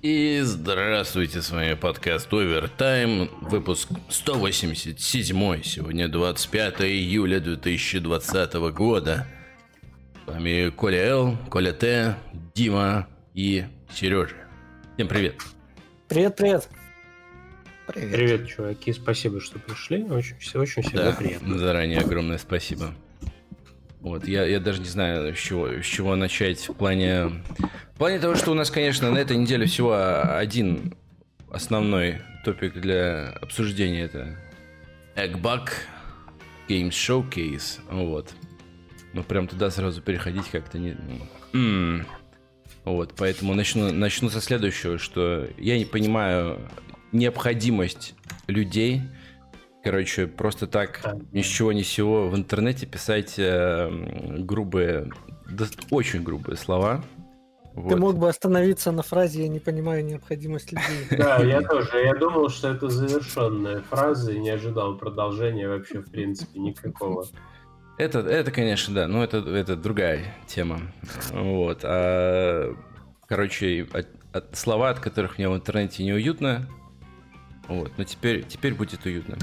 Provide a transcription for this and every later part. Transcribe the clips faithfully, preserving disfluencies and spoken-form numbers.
И здравствуйте, с вами подкаст Овертайм, выпуск сто восемьдесят семь, сегодня двадцать пятое июля две тысячи двадцатого года. С вами Коля Л, Коля Т, Дима и Сережа. Всем привет. Привет-привет. Привет. Привет, чуваки, спасибо, что пришли, очень, очень всегда да, приятно. Заранее огромное спасибо. Вот, я, я даже не знаю, с чего, с чего начать в плане... В плане того, что у нас, конечно, на этой неделе всего один основной топик для обсуждения. Это Eggbug Games Showcase. Вот. Но прям туда сразу переходить как-то не... М-м. Вот, поэтому начну, начну со следующего, что я не понимаю необходимость людей... Короче, просто так, ни с чего ни с сего в интернете писать э, грубые, да, очень грубые слова. Ты вот. мог бы остановиться на фразе «я не понимаю необходимость людей». Да, я тоже. Я думал, что это завершенная фраза и не ожидал продолжения вообще, в принципе, никакого. Это, это конечно, да, но это, это другая тема. Вот. А, короче, от, от слова, от которых мне в интернете неуютно. Вот, но теперь, теперь будет уютно.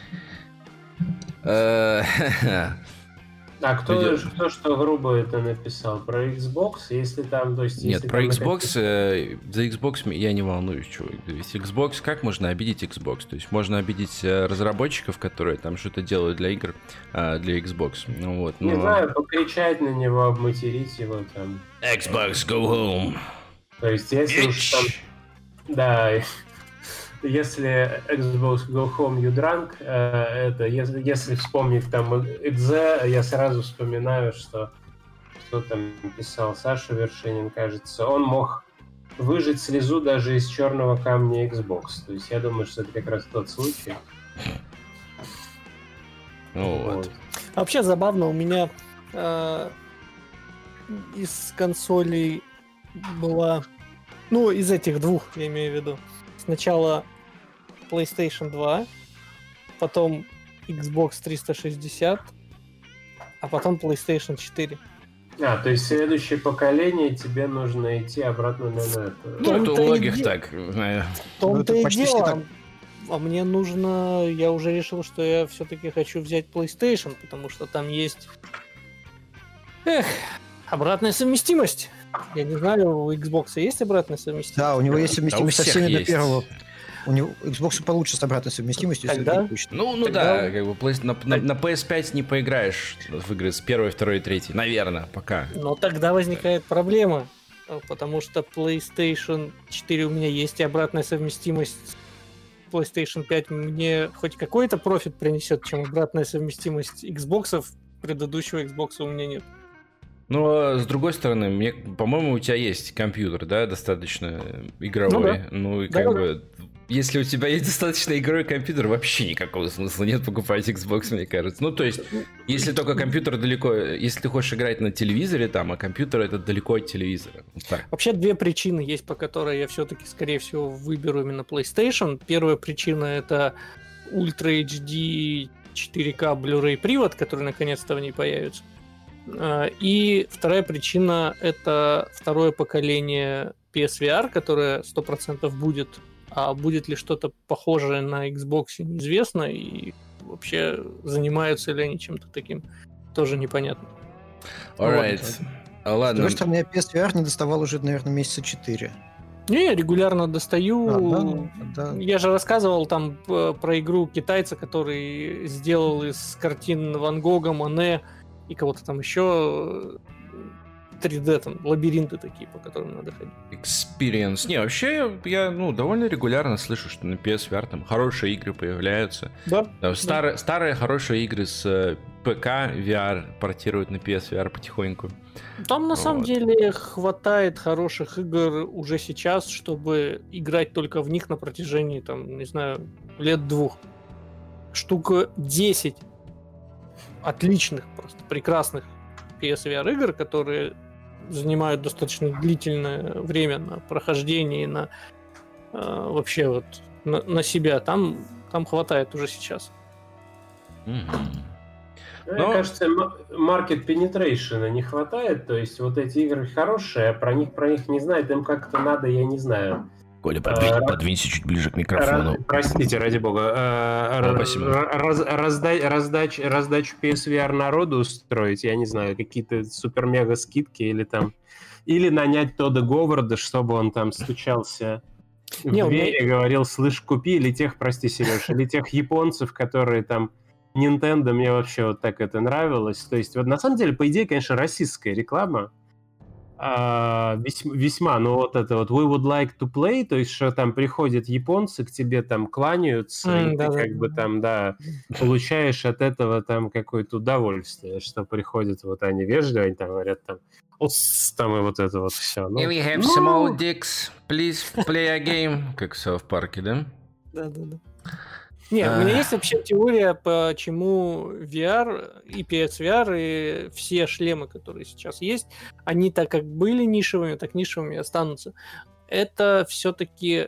А кто, кто что грубо это написал? Про Xbox? Если там, то есть... Нет, если про там Xbox, это... э, за Xbox я не волнуюсь, чувак. Ведь Xbox, как можно обидеть Xbox? То есть можно обидеть разработчиков, которые там что-то делают для игр, э, для Xbox. Ну, вот, но... Не знаю, покричать на него, обматерить его там. Xbox, go home. То есть если уж там... Да... Если Xbox Go Home You Drunk, это, если, если вспомнить там Экзе, я сразу вспоминаю, что что там писал Саша Вершинин, кажется, он мог выжать слезу даже из черного камня Xbox. То есть я думаю, что это как раз тот случай. Ну, вот. Вот. Вообще забавно, у меня э, из консолей была, ну, из этих двух, я имею в виду, сначала PlayStation два, потом Xbox триста шестьдесят, а потом PlayStation четыре. А, то есть следующее поколение тебе нужно идти обратно на это. Ну, это у многих так. В том-то и дело. А мне нужно... Я уже решил, что я все-таки хочу взять PlayStation, потому что там есть... Эх, обратная совместимость. Я не знаю, у Xbox есть обратная совместимость? Да, у него есть совместимость да, со всеми есть. до первого. У него Xbox получше с обратной совместимостью. Тогда? Ну, ну Тогда... да, как бы на, на, на пи эс пять не поиграешь в игры с первой, второй, третьей. Наверное, пока. Но тогда возникает проблема, потому что PlayStation четыре у меня есть, и обратная совместимость с PlayStation пять мне хоть какой-то профит принесет, чем обратная совместимость Xbox. Предыдущего Xbox у меня нет. Но, с другой стороны, мне, по-моему, у тебя есть компьютер, да, достаточно игровой. Ну, да. ну и как да, бы, да. Если у тебя есть достаточно игровой компьютер, вообще никакого смысла нет покупать Xbox, мне кажется. Ну, то есть, если только компьютер далеко, если ты хочешь играть на телевизоре там, а компьютер это далеко от телевизора. Так. Вообще, две причины есть, по которой я все-таки, скорее всего, выберу именно PlayStation. Первая причина — это Ultra эйч ди четыре ка Blu-ray привод, который наконец-то в ней появится. И вторая причина — это второе поколение пи эс ви ар, которое сто процентов будет. А будет ли что-то похожее на Xbox, неизвестно. И вообще, занимаются ли они чем-то таким, тоже непонятно. Alright. Вот. Ладно. Потому что у меня пи эс ви ар не доставал уже, наверное, месяца четыре. Не, я регулярно достаю. А, да, да. Я же рассказывал там про игру китайца, который сделал из картин Ван Гога, Моне и кого-то там еще три дэ, там, лабиринты такие, по которым надо ходить. Experience. Не, вообще, я, ну, довольно регулярно слышу, что на пи эс ви ар там хорошие игры появляются. Да. да старые, да. старые хорошие игры с пи си ви ар портируют на пи эс ви ар потихоньку. Там, на вот. самом деле, хватает хороших игр уже сейчас, чтобы играть только в них на протяжении, там, не знаю, лет двух. Штука десять отличных, просто прекрасных пи эс ви ар игр, которые занимают достаточно длительное время на прохождение, на э, вообще вот на, на себя. Там, там хватает уже сейчас. Mm-hmm. Мне Но... кажется, market penetration не хватает, то есть вот эти игры хорошие, а про них про них не знают, им как-то надо, я не знаю, Коля, подвинь, подвинься чуть ближе к микрофону. Простите, ради бога. О, спасибо. Раз, разда, раздач, раздачу пи эс ви ар народу устроить, я не знаю, какие-то супер-мега скидки или там... Или нанять Тодда Говарда, чтобы он там стучался в Не, дверь меня... и говорил, слышь, купи, или тех, прости, Сереж, или тех японцев, которые там... Nintendo, мне вообще вот так это нравилось. То есть, вот на самом деле, по идее, конечно, российская реклама, а, весьма, весьма, ну вот это вот we would like to play, то есть, что там приходят японцы к тебе там кланяются, mm, и да, ты да, как да. бы там, да, получаешь от этого там какое-то удовольствие, что приходят вот они вежливо, они там говорят там, там и вот это вот все. Ну, we have ну... small dicks, please play a game, как в South Park, да? Да-да-да. Не, у меня есть вообще теория, почему ви ар и пи эс ви ар, и все шлемы, которые сейчас есть, они так как были нишевыми, так нишевыми и останутся. Это все-таки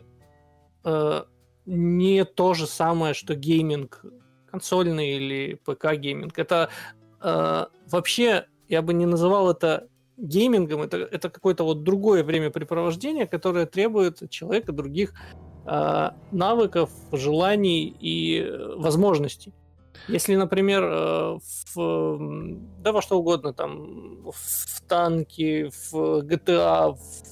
э, не то же самое, что гейминг консольный или ПК-гейминг. Это э, вообще, я бы не называл это геймингом, это, это какое-то вот другое времяпрепровождение, которое требует от человека других навыков, желаний и возможностей. Если, например, в, да во что угодно, там, в танки, в джи ти эй,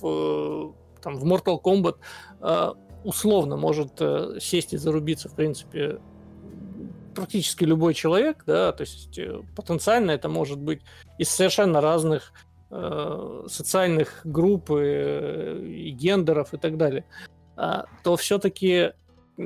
в, там, в Mortal Kombat условно может сесть и зарубиться, в принципе, практически любой человек, да, то есть потенциально это может быть из совершенно разных социальных групп и гендеров и так далее, то все-таки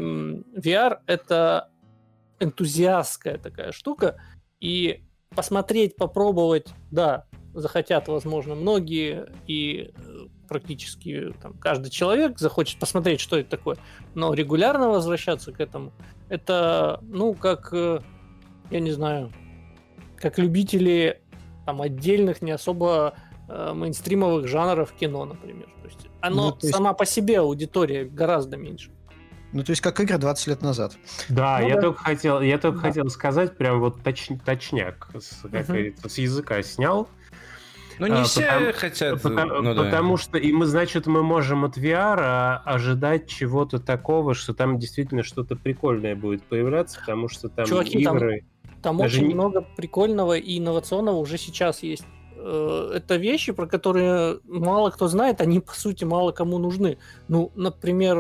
ви ар — это энтузиастская такая штука, и посмотреть, попробовать, да, захотят, возможно, многие, и практически там, каждый человек захочет посмотреть, что это такое, но регулярно возвращаться к этому, это, ну, как, я не знаю, как любители там отдельных, не особо э, мейнстримовых жанров кино, например. То есть оно ну, то есть... сама по себе аудитория гораздо меньше. Ну, то есть как игры двадцать лет назад. Да, ну, я да. только хотел, я только да. хотел сказать, прям вот точ, точняк, с, как uh-huh. говорится, с языка снял. Ну, не а, все потому, хотят. Потому, ну, потому да. что, и мы, значит, мы можем от ви ар ожидать чего-то такого, что там действительно что-то прикольное будет появляться, потому что там Чуваки, игры... Там, там очень не... много прикольного и инновационного уже сейчас есть. Это вещи, про которые мало кто знает, они, по сути, мало кому нужны. Ну, например,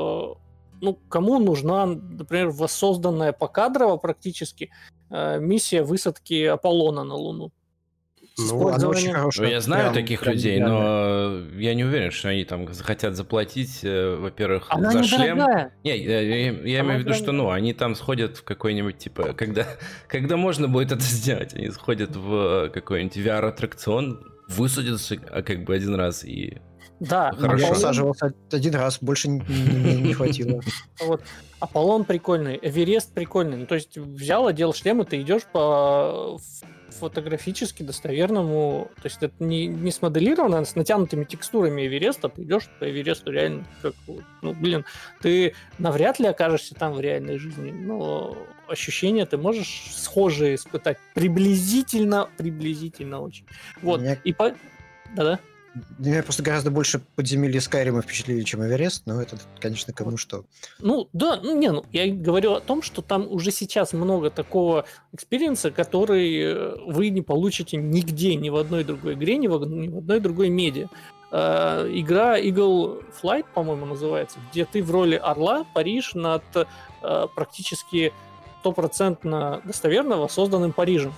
ну, кому нужна, например, воссозданная покадрово практически миссия высадки Аполлона на Луну? Ну, она очень хорошая. Ну, я знаю прям, таких прям людей, реально. но я не уверен, что они там захотят заплатить, во-первых, она за шлем. Не, я, я, я имею в виду, что ну, они там сходят в какой-нибудь, типа, когда, когда можно будет это сделать, они сходят в какой-нибудь ви ар-аттракцион, высадятся как бы один раз и... Да, хорошо. Я высаживался один раз, больше не, не, не хватило. Вот. Аполлон прикольный, Эверест прикольный. Ну, то есть взял, одел шлем, и ты идешь по фотографически достоверному, то есть это не, не смоделировано, а с натянутыми текстурами Эвереста, ты идешь по Эвересту реально, как, ну, блин, ты навряд ли окажешься там в реальной жизни, но ощущения ты можешь схожие испытать, приблизительно, приблизительно очень. Вот, Меня... и по... Да-да. Меня просто гораздо больше подземелья Скайрима впечатлили, чем Эверест, но это, конечно, кому что. Ну, да, ну, не, ну, я говорю о том, что там уже сейчас много такого экспириенса, который вы не получите нигде, ни в одной другой игре, ни в, ни в одной другой медиа. Э, игра Eagle Flight, по-моему, называется, где ты в роли орла паришь над э, практически стопроцентно достоверно воссозданным Парижем.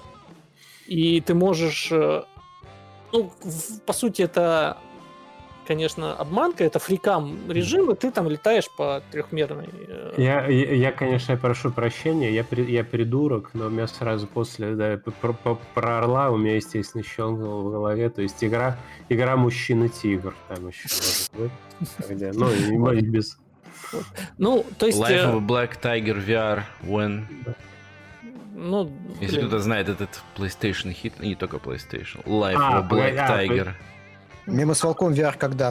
И ты можешь... Э, Ну, по сути, это, конечно, обманка, это фрикам режим, и ты там летаешь по трехмерной... Я, я, я конечно, прошу прощения, я, я придурок, но у меня сразу после, да, про, про, про Орла у меня, естественно, щелкнуло в голове, то есть игра, игра «Мужчина-тигр» там еще может быть, где, ну, и без... Ну, то есть... Life of a Black Tiger ви ар, when... Ну, если кто-то знает этот PlayStation хит, не только PlayStation. Life а, of a Black а, Tiger. Мимо с волком ви ар когда?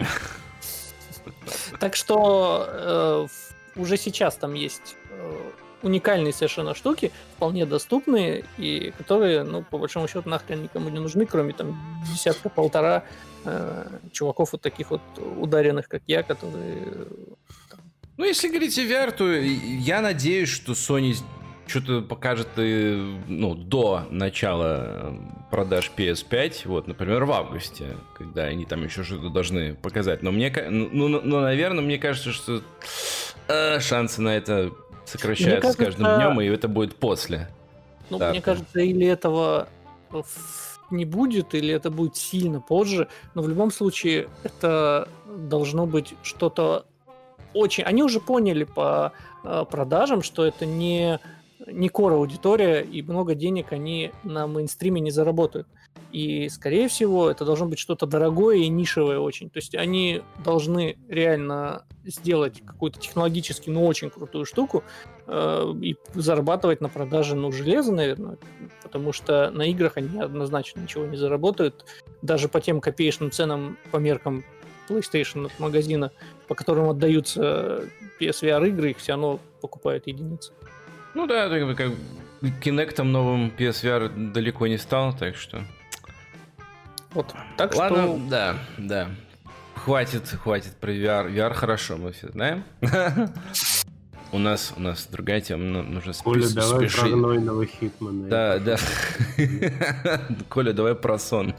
Так что э, уже сейчас там есть э, уникальные совершенно штуки, вполне доступные, и которые, ну, по большому счету, нахрен никому не нужны, кроме там десятка-полтора э, чуваков вот таких вот ударенных, как я, которые... Ну, если говорить о ви ар, то я надеюсь, что Sony что-то покажет и, ну, до начала продаж пи эс пять, вот, например, в августе, когда они там еще что-то должны показать. Но мне, ну, ну, ну наверное, мне кажется, что э, шансы на это сокращаются кажется, с каждым днем, и это будет после. Ну, да, мне кажется, или этого не будет, или это будет сильно позже, но в любом случае это должно быть что-то очень... Они уже поняли по э, продажам, что это не, не core-аудитория, и много денег они на мейнстриме не заработают. И, скорее всего, это должно быть что-то дорогое и нишевое очень. То есть они должны реально сделать какую-то технологически, ну, очень крутую штуку э, и зарабатывать на продаже, ну, железа, наверное, потому что на играх они однозначно ничего не заработают. Даже по тем копеечным ценам, по меркам PlayStation от магазина, по которым отдаются пи эс ви ар игры, их все равно покупают единицы. Ну да, как бы как Kinect'ом новым пи эс ви ар далеко не стал, так что... Вот, так Ладно, что... да, да. Хватит, хватит про ви ар. ви ар хорошо, мы все знаем. У нас, у нас другая тема, нужно спешить. Коля, давай про гнойного Хитмана. Да, да. Коля, давай про сон.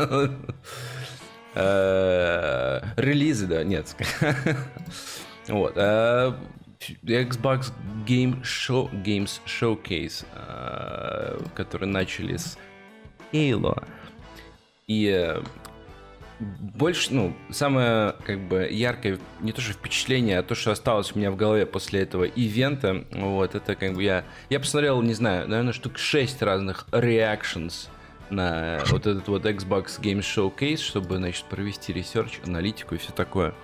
Релизы, да, нет. Вот. Xbox Game Show, Games Showcase, который начали с Halo. И больше, ну, самое, как бы, яркое, не то что впечатление, а то, что осталось у меня в голове после этого ивента, вот, это, как бы, я, я посмотрел, не знаю, наверное, штук шесть разных reactions на вот этот вот Xbox Game Showcase, чтобы, значит, провести ресерч, аналитику и все такое.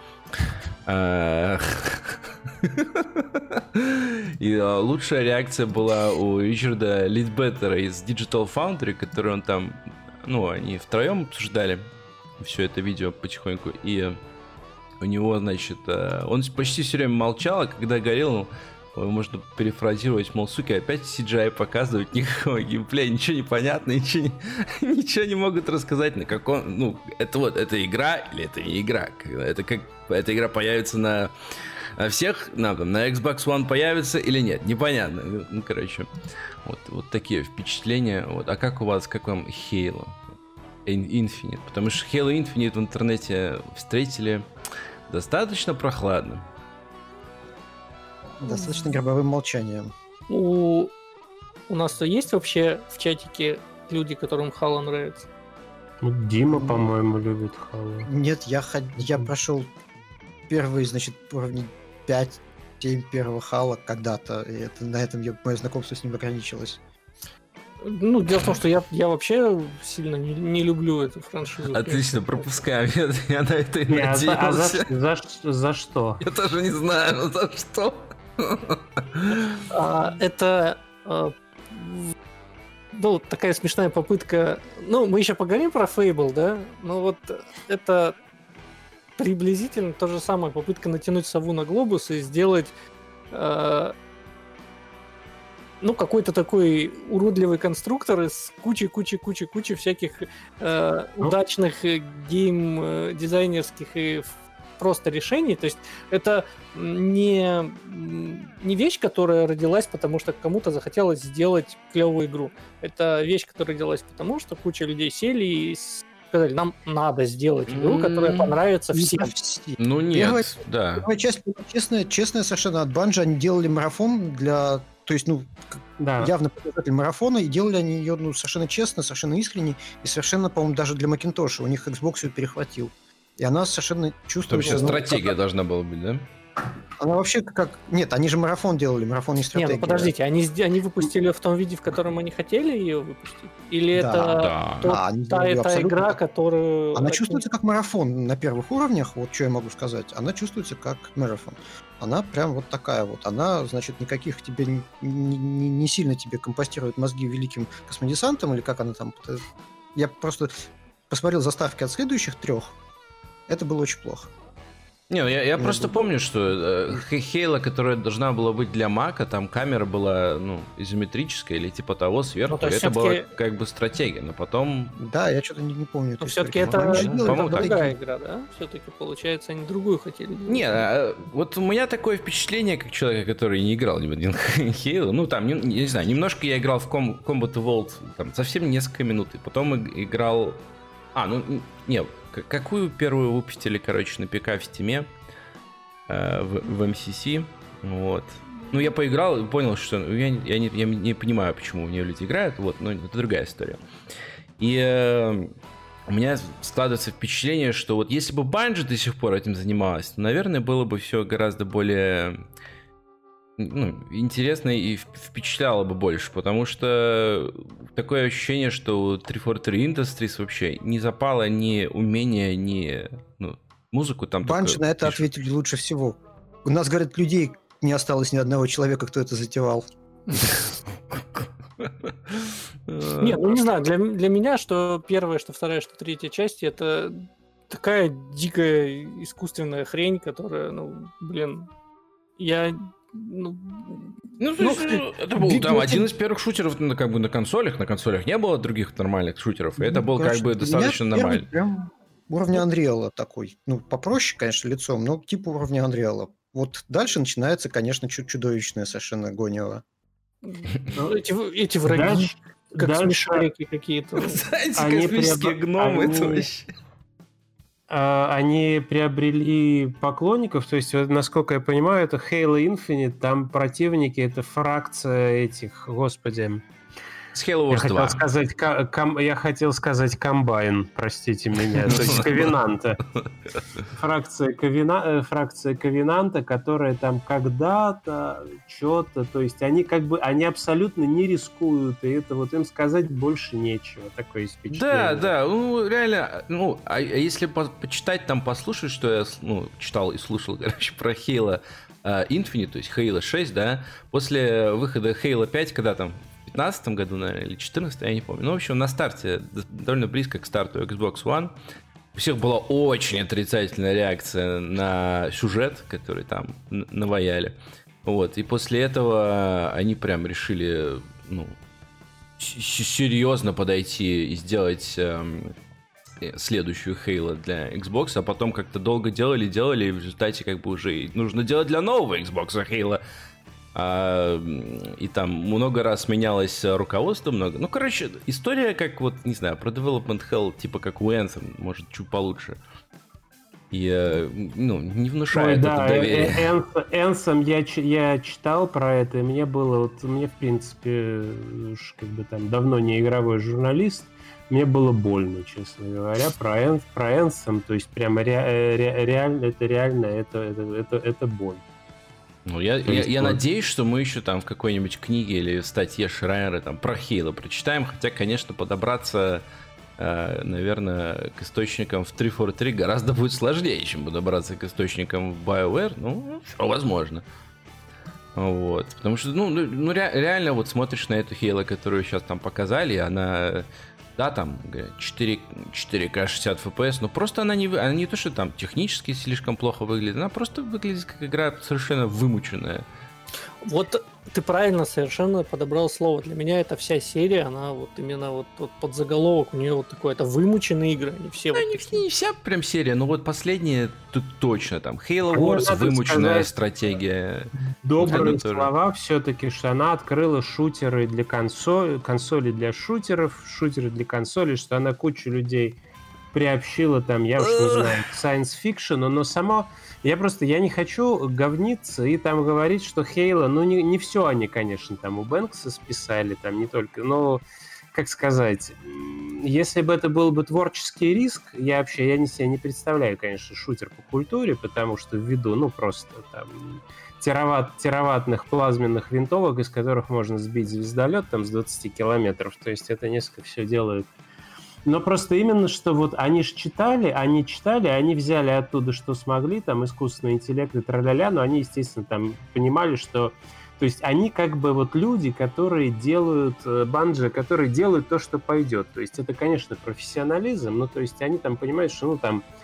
И лучшая реакция была у Ричарда Лидбеттера из Digital Foundry, который он там, ну, они втроем обсуждали все это видео потихоньку, и у него, значит, он почти все время молчал, а когда говорил, можно перефразировать, мол, суки, опять си джи ай показывают, никакого геймплея, ничего не понятно, ничего не, ничего не могут рассказать, на каком, ну, это вот, это игра или это не игра, это как, эта игра появится на всех, на, на Xbox One появится или нет, непонятно, ну, короче, вот, вот такие впечатления, вот, а как у вас, как вам Halo Infinite, потому что Halo Infinite в интернете встретили достаточно прохладно. Достаточно гробовым молчанием. У, у нас есть вообще в чатике люди, которым Halo нравится? Дима, по-моему, любит Halo. Нет, я, ход... я прошел первый, значит, уровни пять-семь первого Halo когда-то, и это, на этом я, мое знакомство с ним ограничилось. Ну, дело в том, что я, я вообще сильно не, не люблю эту франшизу. Отлично, пропускаем. Я, я на это и надеялся. А, за, за, за что? Я тоже не знаю, за что. А, это а, ну, такая смешная попытка. Ну, мы еще поговорим про Fable, да? Ну вот это приблизительно то же самое, попытка натянуть сову на глобус и сделать а, ну, какой-то такой уродливый конструктор из кучи-кучи-кучи-кучи всяких э, ну. удачных гейм-дизайнерских и просто решений. То есть это не, не вещь, которая родилась, потому что кому-то захотелось сделать клевую игру. Это вещь, которая родилась потому, что куча людей сели и сказали, нам надо сделать игру, которая понравится всем. Ну нет, первая, да. Первая часть, честная, честная совершенно от Bungie, они делали марафон для... То есть, ну, да. явно показатель марафона, и делали они ее, ну, совершенно честно, совершенно искренне, и совершенно, по-моему, даже для Macintosh. У них Xbox ее перехватил. И она совершенно чувствует... Вообще стратегия как... должна была быть, да? Она вообще как... Нет, они же марафон делали, марафон не стратегия. Нет, ну подождите, они, они выпустили в том виде, в котором они хотели ее выпустить? Или да, это да. Тот, да, та, та игра, как... которую... Она чувствуется как марафон на первых уровнях, вот что я могу сказать. Она чувствуется как марафон. Она прям вот такая вот. Она, значит, никаких тебе... Не, не, не сильно тебе компостирует мозги великим космодесантом, или как она там... Я просто посмотрел заставки от следующих трех. Это было очень плохо. Не, я, я просто помню, что э, Halo, которая должна была быть для Мака, там камера была, ну, изометрическая или типа того сверху, ну, то это была как бы стратегия, но потом... Да, я что-то не, не помню. Но все-таки это, это другая игра, да? Все-таки, получается, они другую хотели делать. Не, а, вот у меня такое впечатление, как человека, который не играл ни в один Halo, ну, там, не, не знаю, немножко я играл в Com- Combat Evolved, там, совсем несколько минут, и потом играл... А, ну, не, какую первую выпустили, короче, на ПК в Стиме, э, в, в эм си си, вот. Ну, я поиграл и понял, что я, я, не, я не понимаю, почему в нее люди играют, вот, но это другая история. И э, у меня складывается впечатление, что вот если бы Bungie до сих пор этим занималась, то, наверное, было бы все гораздо более... Ну, интересно и впечатляло бы больше, потому что такое ощущение, что у триста сорок три Industries вообще не запало ни умения, ни ну, музыку там. Bungie на это пишут. Ответили лучше всего. У нас, говорят, людей не осталось ни одного человека, кто это затевал. Нет, ну не знаю, для, для меня, что первая, что вторая, что третья часть, это такая дикая искусственная хрень, которая, ну, блин, я... Ну, ну, ну, это был там один из первых шутеров ну, как бы на консолях. На консолях не было других нормальных шутеров. И это был конечно, как бы достаточно нормально. Прям уровня Unreal такой. Ну, попроще, конечно, лицом, но типа уровня Unreal. Вот дальше начинается, конечно, чуть чудовищное совершенно гонево. Эти, эти враги, как смешарики какие-то. Знаете, космические гномы, это вообще... Они приобрели поклонников, то есть, насколько я понимаю, это Halo Infinite, там противники, это фракция этих, господи... С Halo Wars я два. Хотел сказать, ком, я хотел сказать комбайн, простите меня, то есть Ковенанта. Фракция, Ковена, фракция Ковенанта, которая там когда-то, что-то, то есть они как бы, они абсолютно не рискуют, и это вот им сказать больше нечего, такое впечатление. Да, да, ну реально, ну, а если по почитать там, послушать, что я ну, читал и слушал, короче, про Halo uh, Infinite, то есть Halo шесть, да, после выхода Halo пять, когда там в пятнадцатом году, наверное, или четырнадцатом, я не помню. Ну, в общем, на старте, довольно близко к старту Xbox One, у всех была очень отрицательная реакция на сюжет, который там наваяли. Вот, и после этого они прям решили, ну, серьезно подойти и сделать эм, следующую Halo для Xbox, а потом как-то долго делали, делали, и в результате как бы уже нужно делать для нового Xbox Halo. А, и там много раз менялось руководство, много. Ну, короче, история как вот, не знаю, про Development Hell, типа как у Anthem, может, чуть получше. И, ну, не внушает Ой, да, это доверие. Anthem я, я читал про это, и мне было, вот, мне, в принципе, уж как бы там давно не игровой журналист, мне было больно, честно говоря, про, про Anthem, то есть прямо ре, ре, реально, это реально, это, это, это, это боль. Ну, я, я, я надеюсь, что мы еще там в какой-нибудь книге или в статье Шрайера там про Halo прочитаем, хотя, конечно, подобраться, э, наверное, к источникам в триста сорок три гораздо будет сложнее, чем подобраться к источникам в BioWare, ну, все возможно. Вот, потому что, ну, ну ре, реально вот смотришь на эту Halo, которую сейчас там показали, она... Да, там четыре ка шестьдесят эф пи эс, но просто она не, она не то, что там технически слишком плохо выглядит, она просто выглядит как игра совершенно вымученная. Вот ты правильно совершенно подобрал слово. Для меня эта вся серия, она вот именно вот, вот под заголовок, у нее вот такое, это вымученные игры, они все ну, вот не, такие. Не вся прям серия, но вот последняя тут точно, там, Halo Wars, ну, вымученная стратегия. Добрые слова все-таки, что она открыла шутеры для консоли, консоли для шутеров, шутеры для консолей, что она кучу людей приобщила там, я уж не знаю, к science fiction, но само... Я просто, я не хочу говниться и там говорить, что Halo, ну не, не все они, конечно, там у Бэнкса списали, там не только, но, как сказать, если бы это был бы творческий риск, я вообще, я не себе не представляю, конечно, шутер по культуре, потому что ввиду, ну просто там тераватт, тераваттных плазменных винтовок, из которых можно сбить звездолет там с двадцати километров, то есть это несколько все делает. Но просто именно, что вот они же читали, они читали, они взяли оттуда, что смогли, там, искусственный интеллект и тра-ля-ля, но они, естественно, там понимали, что... То есть они как бы вот люди, которые делают, Bungie, которые делают то, что пойдет. То есть это, конечно, профессионализм, но то есть они там понимают, что, ну, там,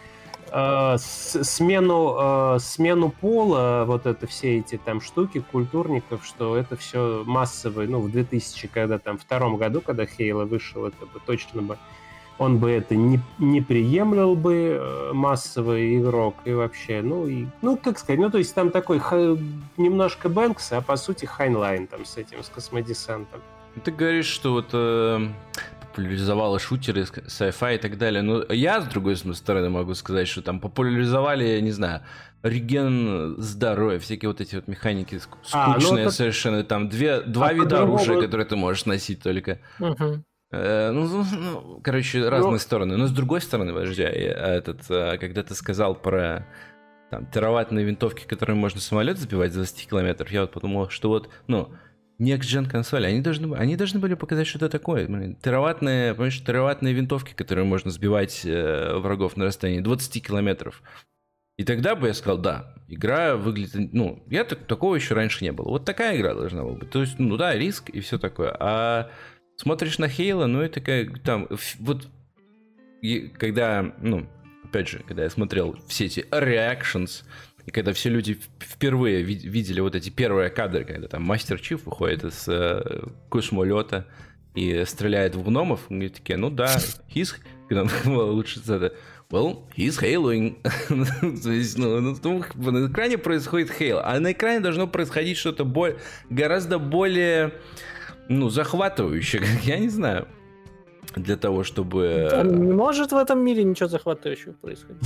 э, с, смену, э, смену пола, вот это все эти там штуки культурников, что это все массовое, ну, в две тысячи, когда там, втором году, когда Хейла вышел, это бы точно бы, он бы это не, не приемлил бы, э, массовый игрок, и вообще, ну, и, ну, как сказать, ну, то есть там такой ха, немножко Бэнкс, а по сути Хайнлайн там с этим, с космодесантом. Ты говоришь, что вот э, популяризовала шутеры, sci-fi и так далее. Но я, с другой стороны, могу сказать, что там популяризовали, я не знаю, реген здоровья, всякие вот эти вот механики скучные а, ну это... совершенно. Там две, два а вида оружия, вот... которые ты можешь носить только. Угу. Э, ну, ну, короче, разные ну... стороны. Но с другой стороны, подожди, этот, когда ты сказал про... Там, тераваттные винтовки, которые можно самолет сбивать за двадцать километров, я вот подумал, что вот, ну, next-gen консоли, они должны, они должны были показать, что это такое. Блин, тераваттные, понимаешь, тераваттные винтовки, которые можно сбивать э, врагов на расстоянии двадцать километров. И тогда бы я сказал, да, игра выглядит... Ну, я так, такого еще раньше не было. Вот такая игра должна была быть. То есть, ну да, риск и все такое. А смотришь на Halo, ну и такая, там, вот, и, когда, ну, опять же, когда я смотрел все эти reactions, и когда все люди впервые видели вот эти первые кадры, когда там Мастер Чиф выходит из э, космолета и стреляет в гномов, они такие, ну да, he's... лучше это... Well, he's haloing. То есть, ну, на экране происходит хейл, а на экране должно происходить что-то более, гораздо более, ну, захватывающее, я не знаю. Для того, чтобы... Там не может в этом мире ничего захватывающего происходить.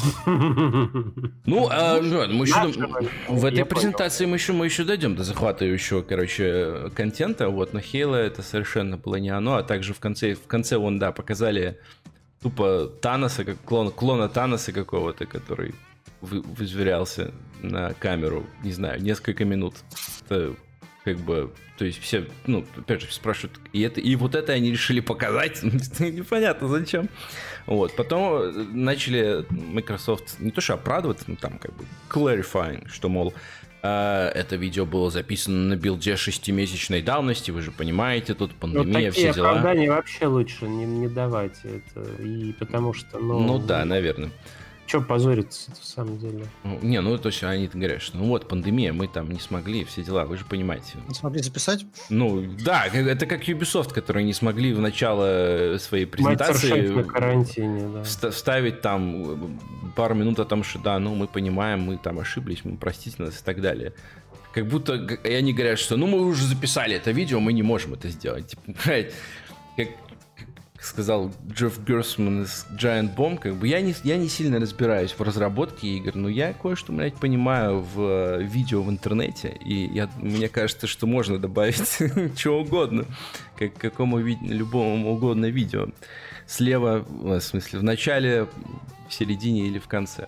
Ну, а, мы еще, в этой презентации мы еще, мы еще дойдем до захватывающего, короче, контента. Вот, но Halo это совершенно было не оно. А также в конце, в конце вон, да, показали тупо Таноса, как клон, клона Таноса какого-то, который вы, вызверялся на камеру, не знаю, несколько минут. Это... Как бы, то есть все, ну, опять же, спрашивают, и, это, и вот это они решили показать, непонятно зачем. Вот, потом начали Microsoft не то что оправдываться, но там как бы clarifying, что, мол, э, это видео было записано на билде шестимесячной давности, вы же понимаете, тут пандемия, ну, все дела. Такие оправдания вообще лучше не, не давать, это, и потому что, ну... Ну да, наверное. Че позориться, в самом деле? Не, ну то есть они говорят, что ну вот пандемия, мы там не смогли, все дела, вы же понимаете. Не смогли записать? Ну да, это как Ubisoft, которые не смогли в начало своей презентации на карантине, да. вставить там пару минут о том, что да, ну мы понимаем, мы там ошиблись, мы простите нас и так далее. Как будто и они говорят, что ну мы уже записали это видео, мы не можем это сделать. Типа, как сказал Джефф Герсман из Giant Bomb, как бы я не, я не сильно разбираюсь в разработке игр, но я кое-что, блядь, понимаю в видео в интернете, и я, мне кажется, что можно добавить чего угодно, как какому любому угодно видео. Слева, в смысле, в начале, в середине или в конце.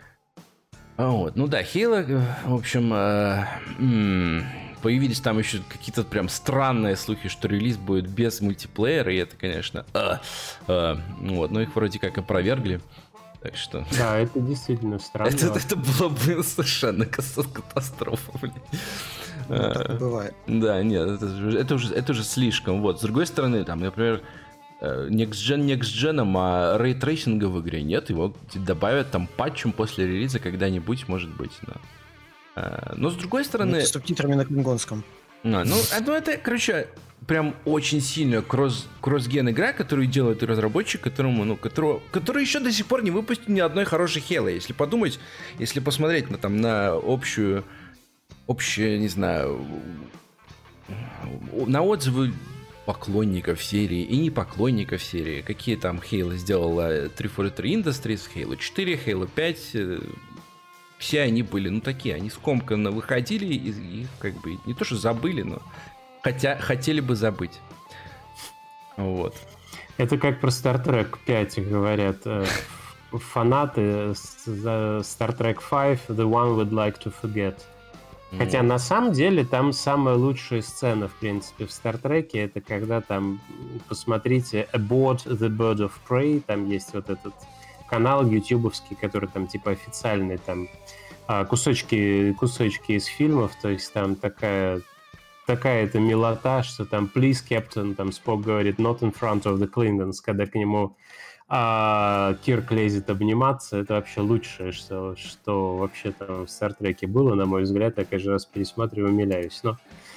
Вот, ну да, Halo, в общем, э, м- появились там еще какие-то прям странные слухи, что релиз будет без мультиплеера, и это, конечно, а, а, вот, но их вроде как опровергли, так что... Да, это действительно странно. Это, это было бы совершенно катастрофа, блин. А, бывает. Да, нет, это, это, уже, это уже слишком, вот. С другой стороны, там, например, Next-Gen Next-Gen, а рейтрейсинга в игре нет, его добавят там патчем после релиза когда-нибудь, может быть, да. Но с другой стороны... Ну, с субтитрами на клингонском. А, ну, ну, это, короче, прям очень сильно кросс, кросс-ген игра, которую делает разработчик, которому, ну, которого, который еще до сих пор не выпустил ни одной хорошей Halo. Если подумать, если посмотреть на, там, на общую, общую, не знаю, на отзывы поклонников серии и не поклонников серии, какие там Halo сделала триста сорок три Industries, Halo четыре, Halo пять... Все они были, ну, такие, они скомканно выходили и их как бы не то что забыли, но хотя хотели бы забыть. Вот. Это как про Star Trek пять говорят. Фанаты Star Trek пять, the one would like to forget. Хотя mm. на самом деле там самая лучшая сцена, в принципе, в Star Trek, это когда там, посмотрите, Aboard the Bird of Prey, там есть вот этот канал ютубовский, который там типа официальный, там кусочки, кусочки из фильмов, то есть там такая такая-то милота, что там please, Captain, там Спок говорит not in front of the Clintons, когда к нему а, Кирк лезет обниматься, это вообще лучшее, что, что вообще там в Стартреке было, на мой взгляд, я каждый раз пересматриваю, умиляюсь. Но,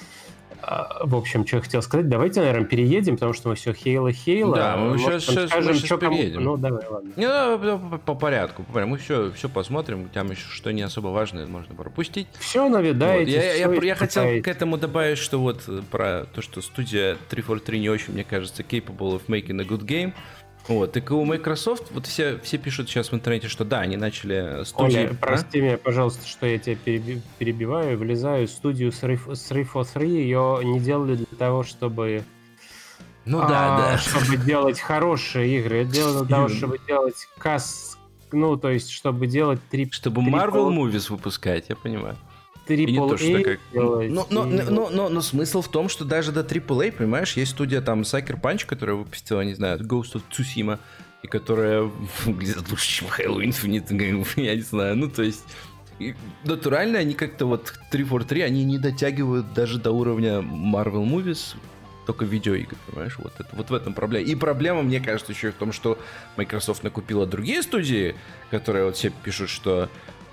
а, в общем, что я хотел сказать, давайте, наверное, переедем, потому что мы все Хейла-Хейла. Да, мы вот, сейчас, сейчас, скажем, мы сейчас переедем. Кому... Ну, давай, ладно. Не, ну, по, по порядку, по порядку. Мы все, все посмотрим, там еще что не особо важное можно пропустить. Все навидаете. Вот. Я, я, я, я хотел пытаетесь. к этому добавить, что вот про то, что студия триста сорок три не очень, мне кажется, capable of making a good game. Вот, и у Microsoft, вот все, все пишут сейчас в интернете, что да, они начали студию... Оля, прости меня, пожалуйста, что я тебя перебиваю, влезаю в студию триста сорок три, ее не делали для того, чтобы... Ну а, да, да. Чтобы делать хорошие игры, это делали для того, чтобы делать касс... Ну, то есть, чтобы делать три... Чтобы Marvel Movies выпускать, я понимаю. Трипл не то, что как... делать, но, но, и... но, но, но смысл в том, что даже до трипл эй, понимаешь, есть студия там Sucker Punch, которая выпустила, не знаю, Ghost of Tsushima, и которая выглядит лучше, чем Halo Infinite, я не знаю, ну то есть и натурально они как-то вот триста сорок три, они не дотягивают даже до уровня Marvel Movies, только видеоигр, понимаешь, вот, это, вот в этом проблема. И проблема, мне кажется, еще и в том, что Microsoft накупила другие студии, которые вот все пишут, что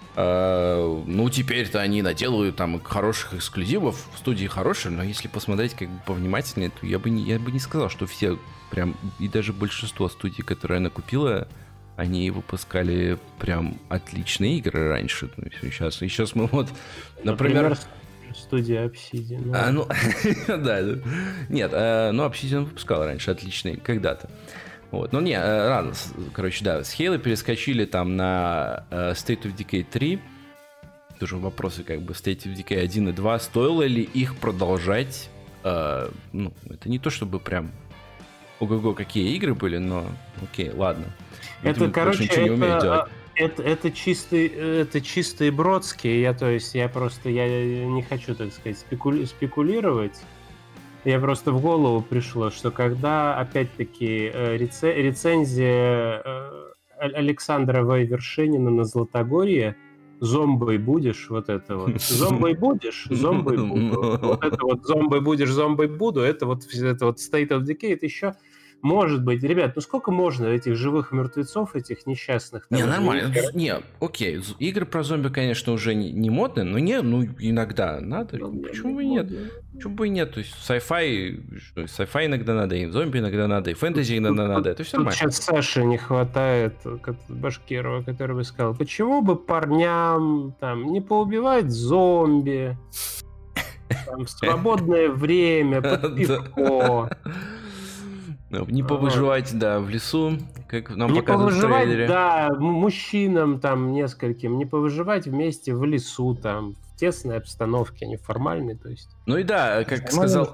Uh, ну, теперь-то они наделают там хороших эксклюзивов, студии хорошие, но если посмотреть как бы повнимательнее, то я бы не, я бы не сказал, что все прям, и даже большинство студий, которые она купила, они выпускали прям отличные игры раньше. Ну, и сейчас, и сейчас мы вот, например... например студия Obsidian. Ну, а, ну да, да. Нет, а, ну Obsidian выпускал раньше отличные, когда-то. Вот. Ну не, рано, короче, да, с Halo перескочили там на uh, State of Decay три. Тоже вопросы как бы State of Decay один и два. Стоило ли их продолжать? Uh, ну, это не то, чтобы прям ого-го, какие игры были, но окей, ладно. Видимо, это, короче, это, не умеют делать. Это, это, чистый, это чистые бродские. Я, то есть, я просто я не хочу, так сказать, спекули- спекулировать. Я просто в голову пришло, что когда, опять-таки, реце- рецензия Александра В. Вершинина на Златогорье «Зомбой будешь», вот это вот. «Зомбой будешь», «Зомбой буду». Вот это вот «Зомбой будешь», «Зомбой буду», это вот, это вот State of Decay, это еще... Может быть, ребят, ну сколько можно этих живых мертвецов, этих несчастных? Не, нормально. Не, окей, игры про зомби, конечно, уже не, не модны, но не, ну иногда надо. Ну, почему бы и нет? Почему бы и нет? То есть sci-fi, sci-fi иногда надо, и зомби иногда надо, и фэнтези иногда надо. Это все нормально. Сейчас Саше не хватает Башкирова, который бы сказал, почему бы парням там не поубивать зомби там, в свободное время, под пивко. Не повыживать, да, в лесу, как нам не показывают в трейлере. Да, мужчинам там нескольким, не повыживать вместе в лесу, там, в тесной обстановке, а не формальной, то есть. Ну и да, как сказал...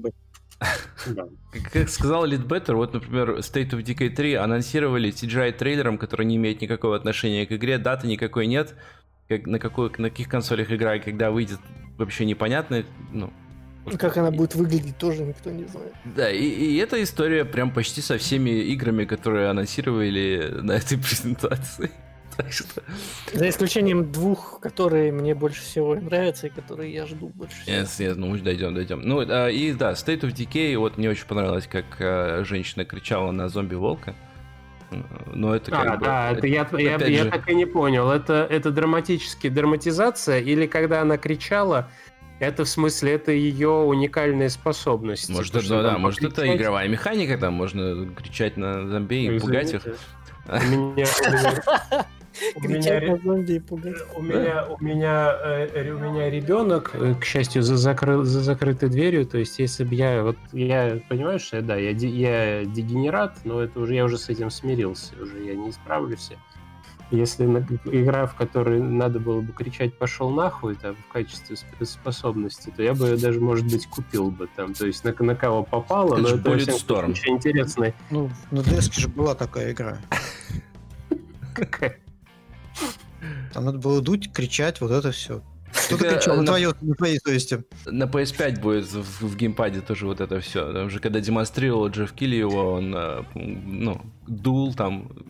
Как сказал Литбеттер, вот, например, State of Decay три анонсировали си джи ай-трейлером, который не имеет никакого отношения к игре, даты никакой нет, как, на, какой, на каких консолях игра, когда выйдет, вообще непонятно, ну... Как она будет выглядеть, тоже никто не знает. Да, и, и эта история прям почти со всеми играми, которые анонсировали на этой презентации. Так что... За исключением двух, которые мне больше всего нравятся и которые я жду больше всего. Yes, yes, ну, дойдем, дойдем. Ну, а, и да, State of Decay, вот мне очень понравилось, как а, женщина кричала на зомби-волка. Но это как а, бы... да, это, это я, я, я так и не понял. Это, это драматически драматизация или когда она кричала... Это в смысле, это ее уникальная способность. Может, типа, это, да, может это игровая механика, там можно кричать на зомби и пугать их. У меня... Кричать на зомби и пугать. У меня, у меня, у меня ребенок, к счастью, за, закры... за закрытой дверью, то есть если бы я, вот я, понимаю, что да, я, я дегенерат, но это уже, я уже с этим смирился, уже я не исправлюсь. Если игра, в которой надо было бы кричать «пошел нахуй» там, в качестве способности, то я бы ее даже, может быть, купил бы там. То есть на, на кого попало, но это очень интересно. Ну, на ди эс же была такая игра. Какая? Там надо было дуть, кричать, вот это все. Кто-то кричал на, твоей, на твоей совести. На пи эс пять будет в, в геймпаде тоже вот это все. Там же когда демонстрировал Джефф Килли его, он ну, дул там...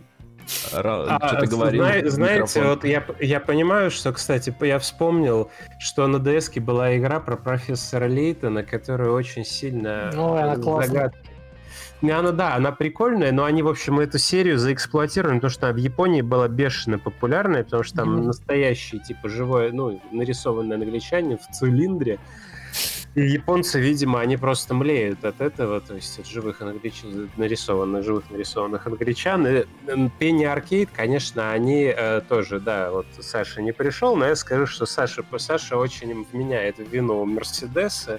а, что-то говорил. Зна- знаете, вот я, я понимаю, что, кстати, я вспомнил, что на ди эс-ке была игра про профессора Лейтона, которая очень сильно... Ну, она классная. Она, да, она прикольная, но они, в общем, эту серию заэксплуатировали, потому что она в Японии была бешено популярная, потому что там mm-hmm. настоящий, типа, живой, ну, нарисованный англичанин в цилиндре. И японцы, видимо, они просто млеют от этого, то есть от живых англичан, нарисованных, живых нарисованных англичан. И Penny Arcade, конечно, они э, тоже, да, вот Саша не пришел, но я скажу, что Саша, Саша очень им вменяет в вину Мерседеса.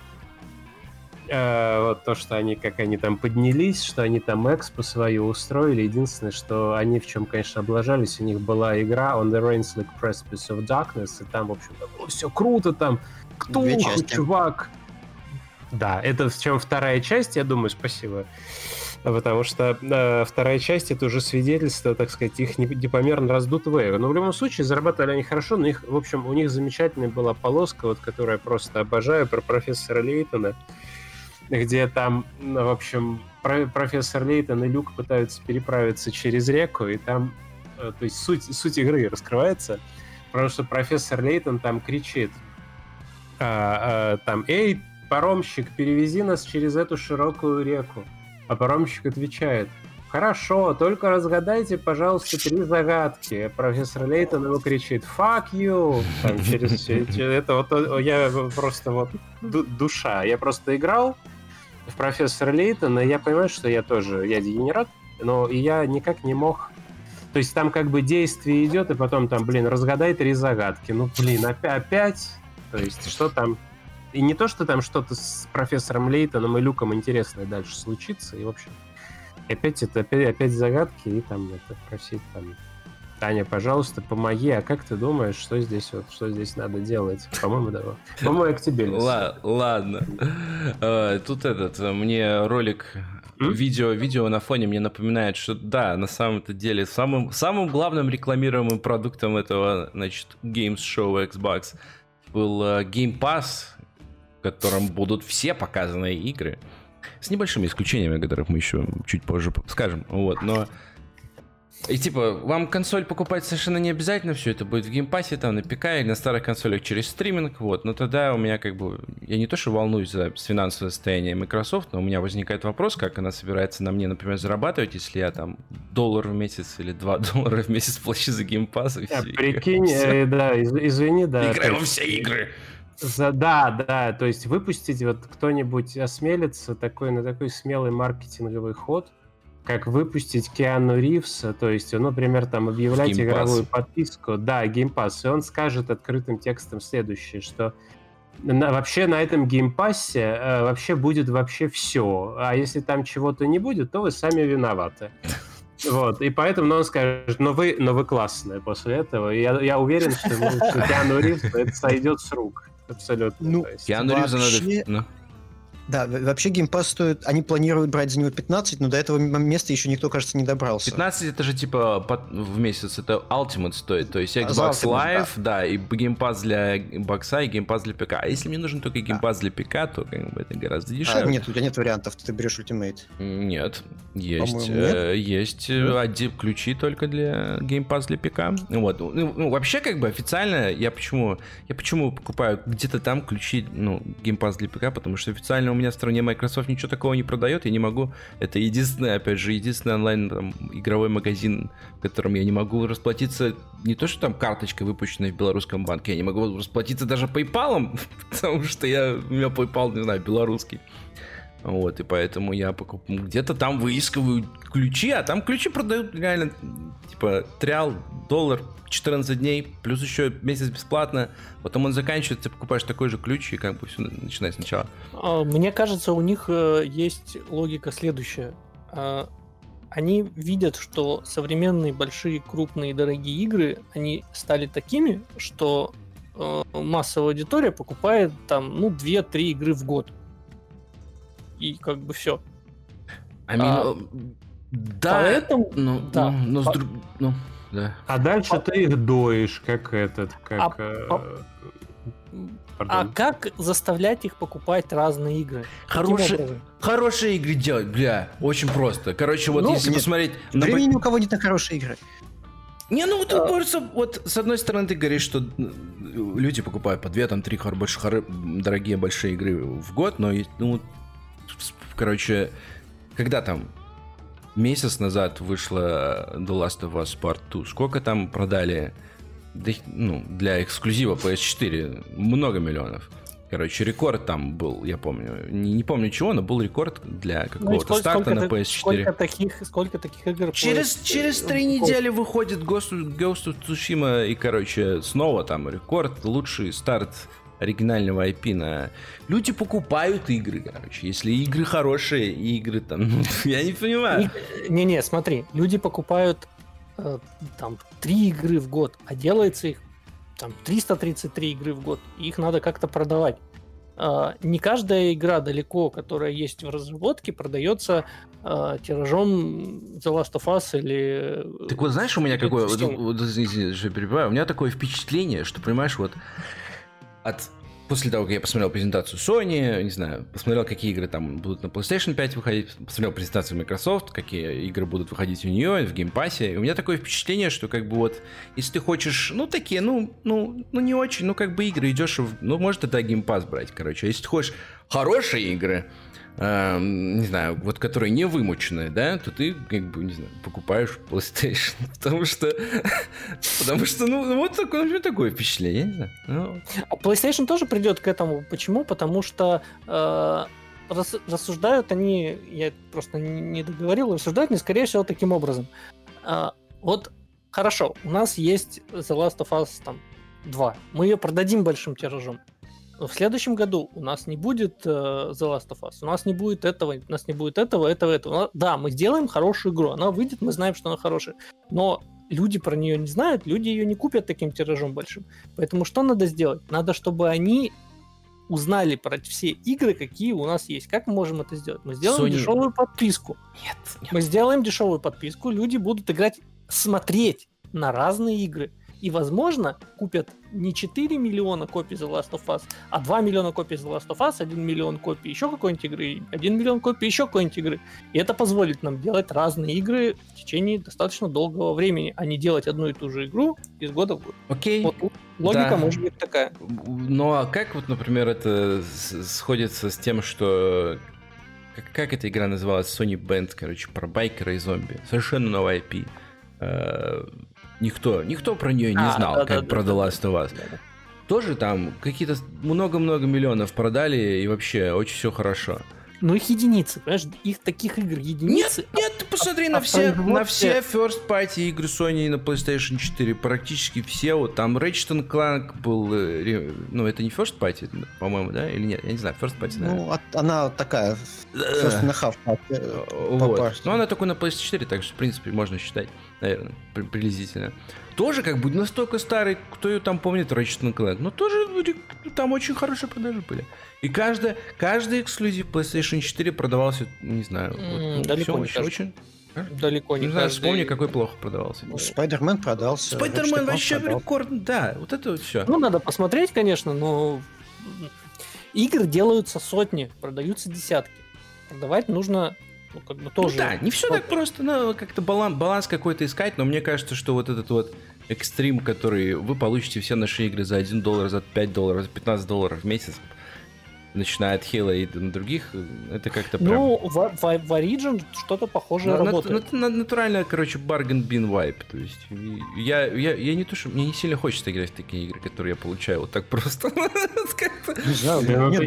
Э, вот то, что они, как они там поднялись, что они там экспо свою устроили. Единственное, что они в чем, конечно, облажались, у них была игра On the Rainslick Precipice of Darkness, и там, в общем, было все круто, там Ктулху, чувак. Да, это в чем вторая часть, я думаю, спасибо. Потому что э, вторая часть — это уже свидетельство, так сказать, их непомерно раздутого эго. Но в любом случае зарабатывали они хорошо, но их, в общем, у них замечательная была полоска, вот, которую я просто обожаю, про профессора Лейтона, где там, ну, в общем, про- профессор Лейтон и Люк пытаются переправиться через реку, и там, э, то есть суть, суть игры раскрывается, потому что профессор Лейтон там кричит, а, а, там, эй, паромщик, перевези нас через эту широкую реку. А паромщик отвечает: хорошо, только разгадайте, пожалуйста, три загадки. Профессор Лейтон его кричит: fuck you! Там, через, это вот я просто вот душа. Я просто играл в профессора Лейтона, и я понимаю, что я тоже, я дегенерат, но я никак не мог... То есть там как бы действие идет, и потом там, блин, разгадай три загадки. Ну, блин, опять... опять? То есть что там... И не то, что там что-то с профессором Лейтоном и Люком интересное дальше случится, и, в общем, опять это, опять, опять загадки, и там это просить там: Таня, пожалуйста, помоги, а как ты думаешь, что здесь вот, что здесь надо делать? По-моему, да. По-моему, я к тебе. Ладно. Тут этот, мне ролик, видео, видео на фоне мне напоминает, что да, на самом-то деле, самым, самым главным рекламируемым продуктом этого, значит, Games Show Xbox был Game Pass, в котором будут все показанные игры, с небольшими исключениями, о которых мы еще чуть позже скажем. Вот, но... И типа, вам консоль покупать совершенно не обязательно, все это будет в геймпассе, там, на ПК или на старых консолях через стриминг, вот. Но тогда у меня как бы... Я не то, что волнуюсь за финансовое состояние Microsoft, но у меня возникает вопрос, как она собирается на мне, например, зарабатывать, если я там доллар в месяц или два доллара в месяц плачу за геймпасс. А, прикинь, э, да, из, извини, да. Играю во все игры. За, да, да, то есть выпустить, вот кто-нибудь осмелится такой, на такой смелый маркетинговый ход, как выпустить Киану Ривза, то есть, ну, например, там объявлять игровую подписку, да, геймпасс, и он скажет открытым текстом следующее, что на, вообще на этом геймпассе э, вообще будет вообще все, а если там чего-то не будет, то вы сами виноваты. Вот, и поэтому он скажет: но вы, но вы классные после этого, и я, я уверен, что, ну, что Киану Ривз это сойдет с рук. Абсолютно. Ну, Киану Ривза надо... Да, вообще Game Pass стоит, они планируют брать за него пятнадцать, но до этого места еще никто, кажется, не добрался. пятнадцать это же типа под, в месяц, это Ultimate стоит, то есть Xbox Ultimate, Live, да. да, и Game Pass для бокса, и Game Pass для ПК. А если мне нужен только Game Pass да. для ПК, то как бы это гораздо дешевле. А, нет, у тебя нет вариантов, ты берешь Ultimate. Нет, есть, э, есть один ключи только для Game Pass для ПК. Вот. Ну, ну, вообще, как бы официально, я почему, я почему покупаю где-то там ключи, ну, Game Pass для ПК, потому что официально у меня в стране Microsoft ничего такого не продает, я не могу. Это единственный, опять же, единственный онлайн там, игровой магазин, в котором я не могу расплатиться не то, что там карточкой, выпущенной в белорусском банке, я не могу расплатиться даже PayPal, потому что я, у меня PayPal, не знаю, белорусский. Вот, и поэтому я покупаю, где-то там выискиваю ключи, а там ключи продают реально, типа, триал, доллар, четырнадцать дней, плюс еще месяц бесплатно, потом он заканчивается, ты покупаешь такой же ключ, и как бы все начинает сначала. Мне кажется, у них есть логика следующая. Они видят, что современные большие, крупные, дорогие игры, они стали такими, что массовая аудитория покупает там, ну, две-три игры в год. И как бы все. I mean, а, да, поэтому, ну, да. Ну, ну, по... ну, да. А дальше по... ты их доишь, как этот, как... А, э... по... а как заставлять их покупать разные игры? Хорошие, хорошие игры делать, бля, очень просто. Короче, вот ну, если нет, посмотреть... Времени на... у кого нет на хорошие игры. Не, ну тут а... кажется, вот с одной стороны ты говоришь, что люди покупают по две, там, три больше хоры, дорогие большие игры в год, но, ну, короче, когда там месяц назад вышла The Last of Us Part два, сколько там продали, ну, для эксклюзива пи эс четыре? Много миллионов. Короче, рекорд там был, я помню. Не, не помню чего, но был рекорд для какого-то ну, сколько, старта сколько, на пи эс четыре. Сколько таких, сколько таких игр? Через, через три недели выходит Ghost, Ghost of Tsushima, и, короче, снова там рекорд, лучший старт оригинального ай пи на... Люди покупают игры, короче. Если игры хорошие, игры там... Ну, я не понимаю. Не-не, смотри, люди покупают э, там три игры в год, а делается их там триста тридцать три игры в год, и их надо как-то продавать. Uh, не каждая игра далеко, которая есть в разработке, продается uh, тиражом The Last of Us или... Так вот, знаешь, у меня какое... Вот, вот, извините, что перебиваю. У меня такое впечатление, что, понимаешь, вот от... После того, как я посмотрел презентацию Sony, не знаю, посмотрел, какие игры там будут на PlayStation пять выходить, посмотрел презентацию Microsoft, какие игры будут выходить у нее в геймпассе, и у меня такое впечатление, что как бы вот, если ты хочешь, ну, такие, ну, ну, ну не очень, ну, как бы игры идешь, ну, может, тогда геймпасс брать, короче, а если ты хочешь хорошие игры, э, не знаю, вот, которые не вымученные, да, то ты, как бы, не знаю, покупаешь PlayStation, потому что, потому что, ну, вот такое, такое впечатление, я не знаю. Ну. А PlayStation тоже придет к этому. Почему? Потому что э, рас, рассуждают они, я просто не договорил, рассуждают они, скорее всего, таким образом. Э, вот, хорошо, у нас есть The Last of Us там, два, мы ее продадим большим тиражом. В следующем году у нас не будет uh, The Last of Us, у нас не будет этого, у нас не будет этого, этого, этого. Да, мы сделаем хорошую игру, она выйдет, мы знаем, что она хорошая, но люди про нее не знают, люди ее не купят таким тиражом большим. Поэтому что надо сделать? Надо, чтобы они узнали про все игры, какие у нас есть. Как мы можем это сделать? Мы сделаем Sony... дешевую подписку. Нет, нет. Мы сделаем дешевую подписку, люди будут играть, смотреть на разные игры. И, возможно, купят не четыре миллиона копий The Last of Us, а два миллиона копий The Last of Us, один миллион копий еще какой-нибудь игры, один миллион копий еще какой-нибудь игры. И это позволит нам делать разные игры в течение достаточно долгого времени, а не делать одну и ту же игру из года в год. Окей. Вот логика да. может быть такая. Ну а как вот, например, это сходится с тем, что... Как, как эта игра называлась? Sony Band, короче, про байкера и зомби. Совершенно новая ай пи. Никто, никто про нее не а, знал, да, как да, про да, The Last of Us. Да, да. Тоже там какие-то много-много миллионов продали, и вообще очень все хорошо. Ну их единицы, понимаешь? Их таких игр единицы. Нет, нет, ты посмотри а, на, а все, на все first party игры Sony на PlayStation четыре, практически все. Вот там Ratchet and Clank был, ну это не first party, по-моему, да? Или нет? Я не знаю, first party, наверное. Ну, от, она такая, first and half party. Вот. Но она только на PlayStation четыре, так что, в принципе, можно считать, наверное, приблизительно. Тоже как бы настолько старый, кто ее там помнит, Ratchet and Clank, но тоже там очень хорошие продажи были. И каждый, каждый эксклюзив PlayStation четыре продавался, не знаю, mm, вот, ну, далеко не очень, очень... А? Далеко не, не знаю, вспомни, какой плохо продавался. Ну, Спайдермен продался. Спайдермен вообще рекорд, да, вот это вот все. Ну, надо посмотреть, конечно, но игры делаются сотни, продаются десятки. Продавать нужно... Ну, как бы тоже... Ну, да, не все так просто, надо как-то баланс, баланс какой-то искать, но мне кажется, что вот этот вот экстрим, который вы получите все наши игры за один доллар, за пять долларов, за пятнадцать долларов в месяц, начиная от Halo и на других, это как-то прям... Ну, в, в, в Origin что-то похожее на, работает. На, на, натурально, короче, bargain bin vibe, то есть я, я, я не то, что... Мне не сильно хочется играть в такие игры, которые я получаю вот так просто. Не знаю,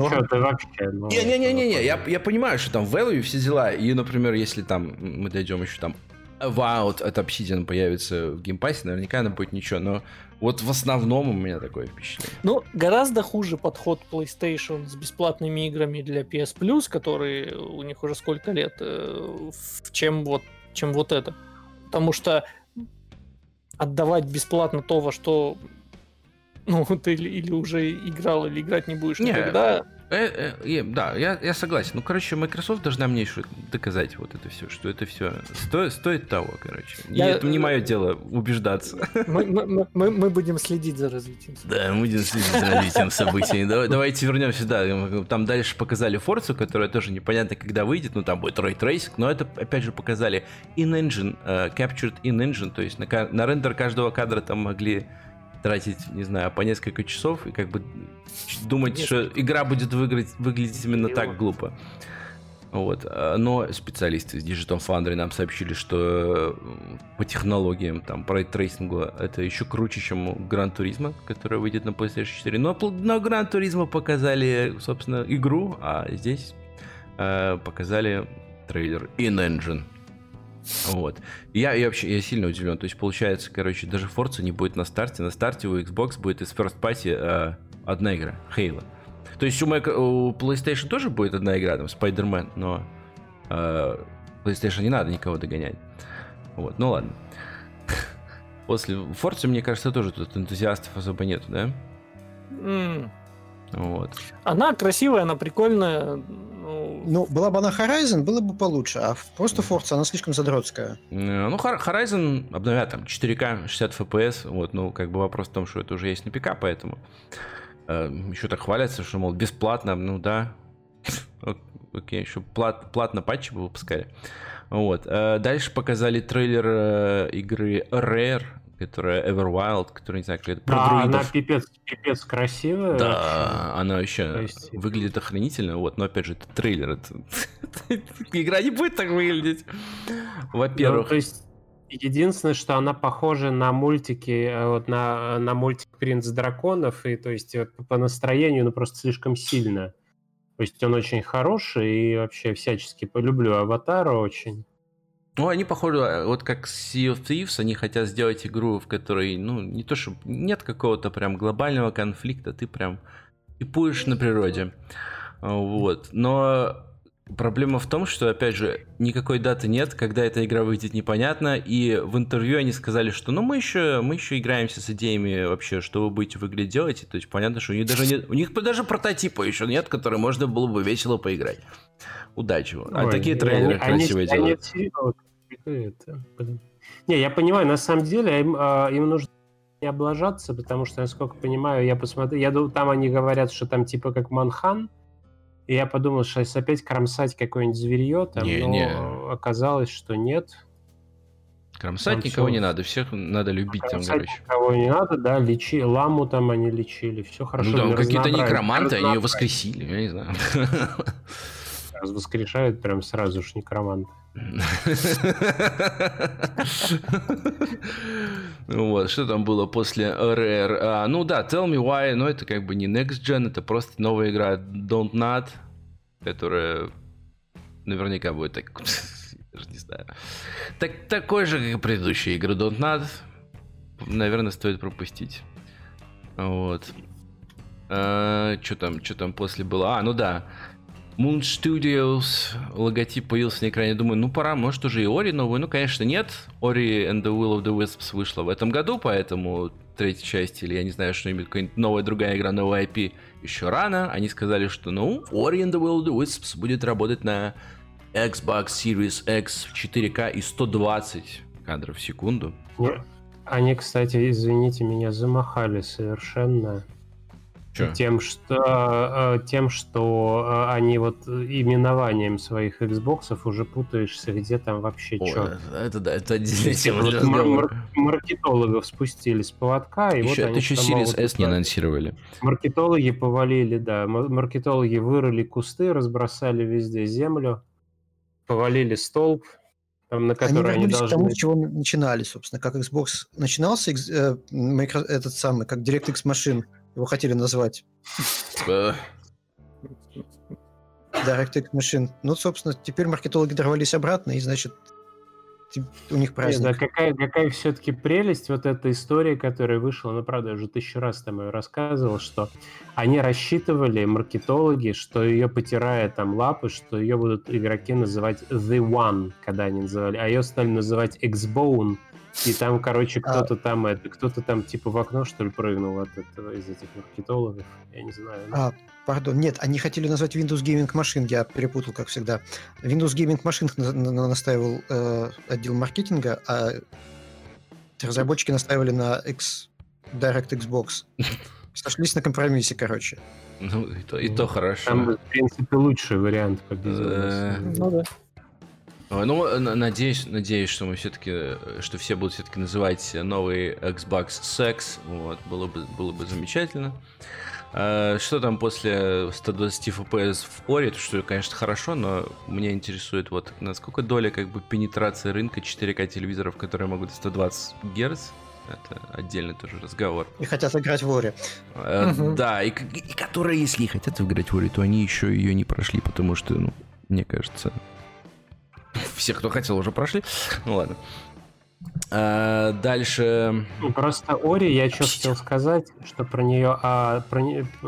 Не-не-не, я понимаю, что там value, все дела, и, например, если там мы дойдем еще там Avowed от Obsidian появится в геймпассе, наверняка она будет ничего, но вот в основном у меня такое впечатление. Ну, гораздо хуже подход PlayStation с бесплатными играми для пи эс Plus, которые у них уже сколько лет, чем вот, чем вот это. Потому что отдавать бесплатно то, во что ну, ты или, или уже играл, или играть не будешь не, никогда. Э, э, да, я, я согласен. Ну, короче, Microsoft должна мне еще доказать вот это все, что это все стоит, стоит того, короче. Я, и это не мое дело убеждаться. Мы, мы, мы, мы будем следить за развитием событий. Да, мы будем следить за развитием событий. Давайте вернемся, да. Там дальше показали Forza, которая тоже непонятно, когда выйдет. Ну, там будет Ray Tracing, но это, опять же, показали in-engine, uh, captured in-engine, то есть на, на рендер каждого кадра там могли тратить, не знаю, по несколько часов и как бы думать, несколько. Что игра будет выглядеть, выглядеть именно Его. так глупо. Вот. Но специалисты из Digital Foundry нам сообщили, что по технологиям, там, по рейтрейсингу это еще круче, чем у Gran Turismo, которая выйдет на PlayStation четыре. Но на Gran Turismo показали, собственно, игру, а здесь э, показали трейлер in-engine. Вот. Я, я вообще я сильно удивлен. То есть, получается, короче, даже Forza не будет на старте. На старте у Xbox будет из First Party э, одна игра, Halo. То есть у, Micro, у PlayStation тоже будет одна игра, там, Spider-Man, но э, PlayStation не надо никого догонять. Вот, ну ладно. После Forza, мне кажется, тоже тут энтузиастов особо нету, да? Mm. Вот. Она красивая, она прикольная. Ну, была бы она Horizon, было бы получше, а просто Forza, она слишком задротская. Ну, Horizon обновят там четыре ка, шестьдесят эф пи эс, вот, ну, как бы вопрос в том, что это уже есть на ПК, поэтому э, еще так хвалятся, что, мол, бесплатно, ну, да, окей, еще плат, платно патчи бы выпускали. Вот, э, дальше показали трейлер э, игры Rare, которая Everwild, которая, не знаю, какая-то про да, друидов. Она пипец, пипец красивая. Да, вообще. она еще есть... выглядит охренительно, вот, но опять же, это трейлер, это... игра не будет так выглядеть. Во-первых. Ну, то есть, единственное, что она похожа на мультики, вот на, на мультик «Принц драконов», и то есть вот, по настроению, ну, просто слишком сильно. То есть он очень хороший, и вообще всячески полюблю «Аватара» очень. Ну, они, похоже, вот как Sea of Thieves, они хотят сделать игру, в которой, ну, не то, что нет какого-то прям глобального конфликта, ты прям кипуешь на природе. Вот. Но проблема в том, что, опять же, никакой даты нет, когда эта игра выйдет, непонятно, и в интервью они сказали, что, ну, мы еще, мы еще играемся с идеями вообще, что вы будете в игре делать, то есть понятно, что у них даже нет, у них даже прототипа еще нет, который можно было бы весело поиграть. Удачи. А Ой, такие трейлеры они, красивые они, делают. Они, это, не, я понимаю, на самом деле им, им нужно не облажаться, потому что, насколько понимаю, я посмотрел, я думаю, там они говорят, что там типа как Манхан, и я подумал, что если опять кромсать какое-нибудь зверье, там, не, но не. Оказалось, что нет. Кромсать там никого все... не надо, всех надо любить там, короче. Никого не надо, да, лечи, ламу там они лечили, все хорошо. Ну, там какие-то некроманты, они ее воскресили, я не знаю. Воскрешают прям сразу ж некромант. Вот, что там было после Rare? А, ну да, Tell Me Why, но это как бы не Next Gen, это просто новая игра Don't Nod, которая наверняка будет так, даже не знаю, так, такой же, как и предыдущие игры Don't Nod. Наверное, стоит пропустить. Вот. А, что там, что там после было? А, ну да. Moon Studios, логотип появился на экране, думаю, ну пора, может уже и Ori новую, ну конечно нет, Ori and the Will of the Wisps вышла в этом году, поэтому третья часть, или я не знаю, что-нибудь, какая-нибудь новая другая игра, новая ай пи еще рано, они сказали, что ну, Ori and the Will of the Wisps будет работать на Xbox Series X в четыре ка и сто двадцать кадров в секунду. Они, кстати, извините меня, замахали совершенно. Че? Тем, что, тем, что они вот именованием своих Xbox'ов уже путаешься, где там вообще Ой, что. Это да, это отдельная тема для разговора. Маркетологов спустили с поводка. И еще, вот они еще Series S не анонсировали. Маркетологи повалили, да. Маркетологи вырыли кусты, разбросали везде землю, повалили столб, там, на который они, они должны... к тому, с чего начинали, собственно. Как Xbox начинался, э, этот самый, как DirectX Machine. Его хотели назвать. DirectX Machine. Ну, собственно, теперь маркетологи дорвались обратно, и, значит, у них праздник. Нет, да, какая, какая все-таки прелесть вот эта история, которая вышла, ну, правда, я уже тысячу раз там ее рассказывал, что они рассчитывали, маркетологи, что ее, потирая там лапы, что ее будут игроки называть The One, когда они называли, а ее стали называть Xbone, И там, короче, кто-то а... там, это, кто-то там типа в окно, что ли, прыгнул от этого, из этих маркетологов. Я не знаю. А, пардон, нет, они хотели назвать Windows Gaming Machine, я перепутал, как всегда. Windows Gaming Machine на- на- настаивал э, отдел маркетинга, а разработчики настаивали на X... Direct Xbox. Сошлись на компромиссе, короче. Ну, и то, и то хорошо. Там, в принципе, лучший вариант по бизнесу. Ну да. Ну, надеюсь, надеюсь, что мы все-таки, что все будут все-таки называть новый Xbox Sex. Вот, было бы, было бы замечательно. А, что там после сто двадцать эф пи эс в Ori? Что, конечно, хорошо, но меня интересует вот насколько доля как бы пенетрации рынка четыре ка телевизоров, которые могут сто двадцать герц. Это отдельный тоже разговор. И хотят играть в Ori. А, угу. Да, и, и, и которые, если и хотят играть в Ori, то они еще ее не прошли, потому что, ну, мне кажется, все, кто хотел, уже прошли. Ну ладно. А, дальше. Ну, просто Ori, я что хотел сказать, что про нее, а, про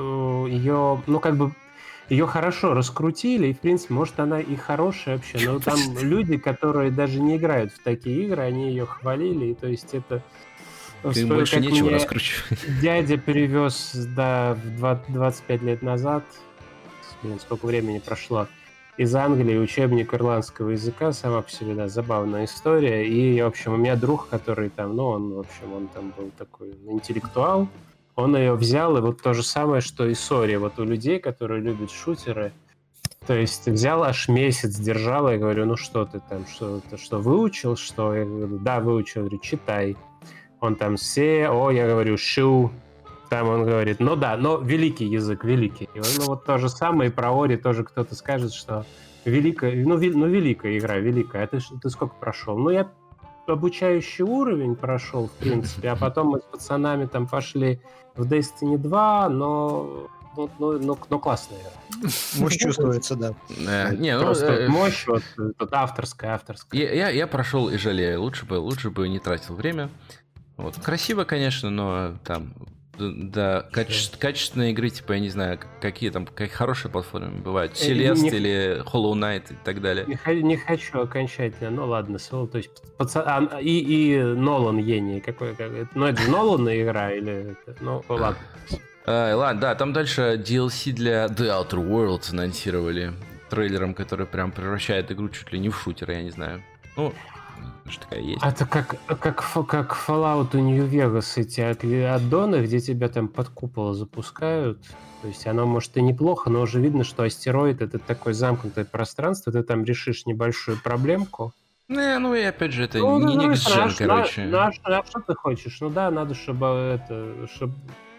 ее, ну как бы ее хорошо раскрутили, и в принципе, может, она и хорошая вообще, но там люди, которые даже не играют в такие игры, они ее хвалили, и то есть это. Им больше нечего раскручивать. Дядя перевез, да, двадцать пять лет назад, блин, сколько времени прошло, из Англии учебник ирландского языка, сама по себе, да, забавная история. И, в общем, у меня друг, который там, ну, он, в общем, он там был такой интеллектуал, он ее взял, и вот то же самое, что и Ori, вот у людей, которые любят шутеры, то есть взял аж месяц, держал, и говорю, ну что ты там, что ты что, выучил, что? Я говорю, да, выучил, я говорю, читай. Он там все, о, я говорю, шу, там он говорит, ну да, но великий язык, великий. И он, ну вот то же самое и про Ori тоже кто-то скажет, что великая, ну, вел, ну великая игра, великая. А ты, ты сколько прошел? Ну я обучающий уровень прошел, в принципе, а потом мы с пацанами там пошли в Destiny два, но... Ну, ну, ну, ну классная игра. Мощь чувствуется, да. Не, ну, просто мощь, вот, вот авторская, авторская. Я, я, я прошел и жалею. Лучше бы, лучше бы не тратил время. Вот. Красиво, конечно, но там, да, каче- качественные игры, типа, я не знаю, какие там, как хорошие платформы бывают, Celeste не, или Hollow Knight и так далее. Не, не хочу окончательно, ну ладно, то есть паца... а, и, и Нолан гений, какой, как... ну это же Ноланная игра или, ну ладно. А, ладно, да, там дальше ди эл си для The Outer Worlds анонсировали трейлером, который прям превращает игру чуть ли не в шутер, я не знаю. Ну, что такая есть. Это как, как, как Fallout New Vegas, эти аддоны, где тебя там под купол запускают. То есть оно, может, и неплохо, но уже видно, что астероид — это такое замкнутое пространство, ты там решишь небольшую проблемку. Не, ну и опять же, это ну, не ну, next gen, короче. Ну, а что ты хочешь? Ну да, надо, чтобы это... Чтобы...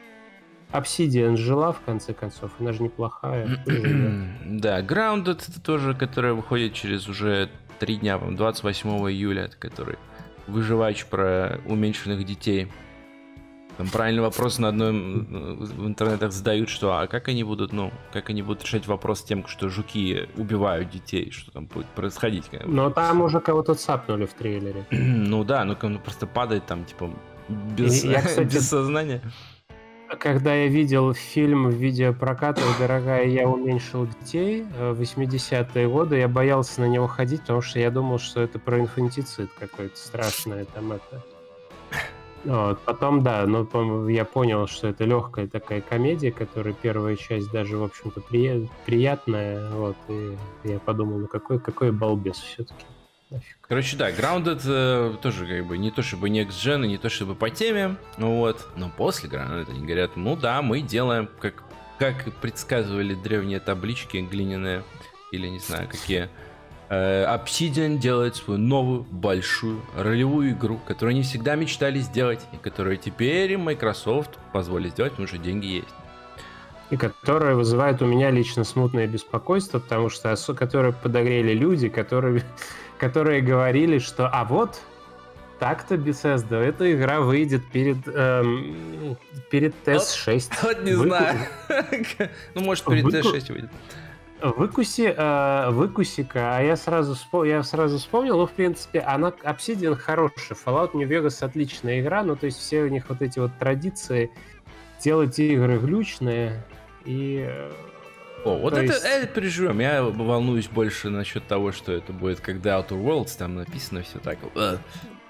Obsidian жила, в конце концов, она же неплохая. Да, Grounded это тоже, которая выходит через уже три дня, двадцать восьмого июля, это который выживач про уменьшенных детей. Там правильный вопрос на одном в интернетах задают, что а как они будут, ну, как они будут решать вопрос с тем, что жуки убивают детей, что там будет происходить? Но там уже кого-то цапнули в трейлере. Ну да, ну он просто падает там, типа, без, я, кстати, без сознания. Когда я видел фильм в видеопрокатах «Дорогая, я уменьшил детей» в восьмидесятые годы, я боялся на него ходить, потому что я думал, что это про инфантицид какой-то страшное там это. Вот. Потом, да, но я понял, что это легкая такая комедия, которая первая часть даже, в общем-то, при... приятная. Вот. И я подумал, ну какой, какой балбес все-таки. Короче, да, Grounded э, тоже как бы не то чтобы next gen, не то чтобы по теме, вот. Но после Grounded они говорят, ну да, мы делаем, как, как предсказывали древние таблички глиняные, или не знаю какие. Э, Obsidian делает свою новую большую ролевую игру, которую они всегда мечтали сделать, и которую теперь Microsoft позволит сделать, потому что деньги есть. И которая вызывает у меня лично смутное беспокойство, потому что которые подогрели люди, которые... которые говорили, что а вот так-то Bethesda, эта игра выйдет перед эм, перед ти эс шесть. Вот, вот не Выку... знаю. Ну, может, перед Выку... ти эс шесть выйдет. Выкуси, э, выкуси-ка, а я сразу, вспом... я сразу вспомнил, ну, в принципе, она Obsidian хорошая, Fallout New Vegas отличная игра, ну, то есть все у них вот эти вот традиции делать игры глючные и... О, вот это, есть... это переживем. Я волнуюсь больше насчет того, что это будет, когда Outer Worlds, там написано все так.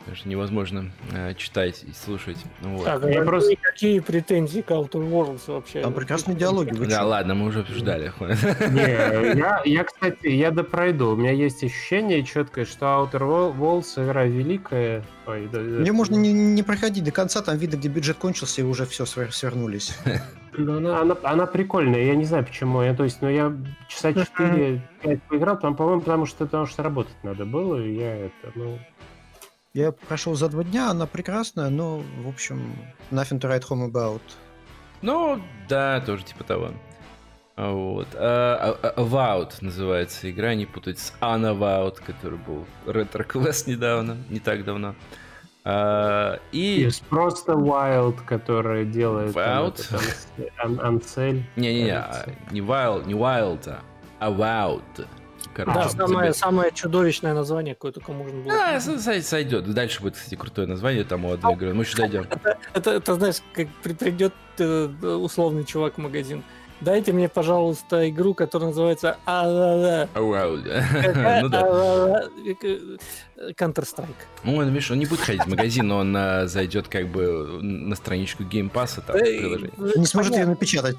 Даже невозможно э, читать и слушать. Вот. Так, я просто... Какие претензии к Outer Worlds вообще? Там прекрасные диалоги. Да, что? Ладно, мы уже обсуждали. Не, я, я, кстати, я допройду. У меня есть ощущение четкое, что Outer Worlds игра великая. Ой, да, Мне да, можно не, не проходить до конца, там видно, где бюджет кончился, и уже все свернулись. Ну, она, она, она прикольная, я не знаю почему. Я, то есть, ну, я часа четыре-пять поиграл, там, по-моему, потому что, потому что работать надо было, и я это, ну... Я прошел за два дня, она прекрасная, но, в общем, nothing to write home about. Ну, да, тоже типа того. Вот. Uh, Avowed называется игра, не путать с Unavowed, который был ретро-квест недавно, не так давно. Uh, и... Есть просто Wild, который делает... Wild? Анцель. Не-не-не, не Wild, не Wild, а Avowed. Короче, да, самое, самое чудовищное название, какое только можно было. А, сойдет. Дальше будет, кстати, крутое название там у одной игры. Мы еще дойдем. Это, это, это, знаешь, как придет условный чувак в магазин. Дайте мне, пожалуйста, игру, которая называется Counter-Strike. Ну, он, видишь, он не будет ходить в магазин, но он а, зайдет как бы на страничку Game Pass, там, приложение. Не сможет ее напечатать.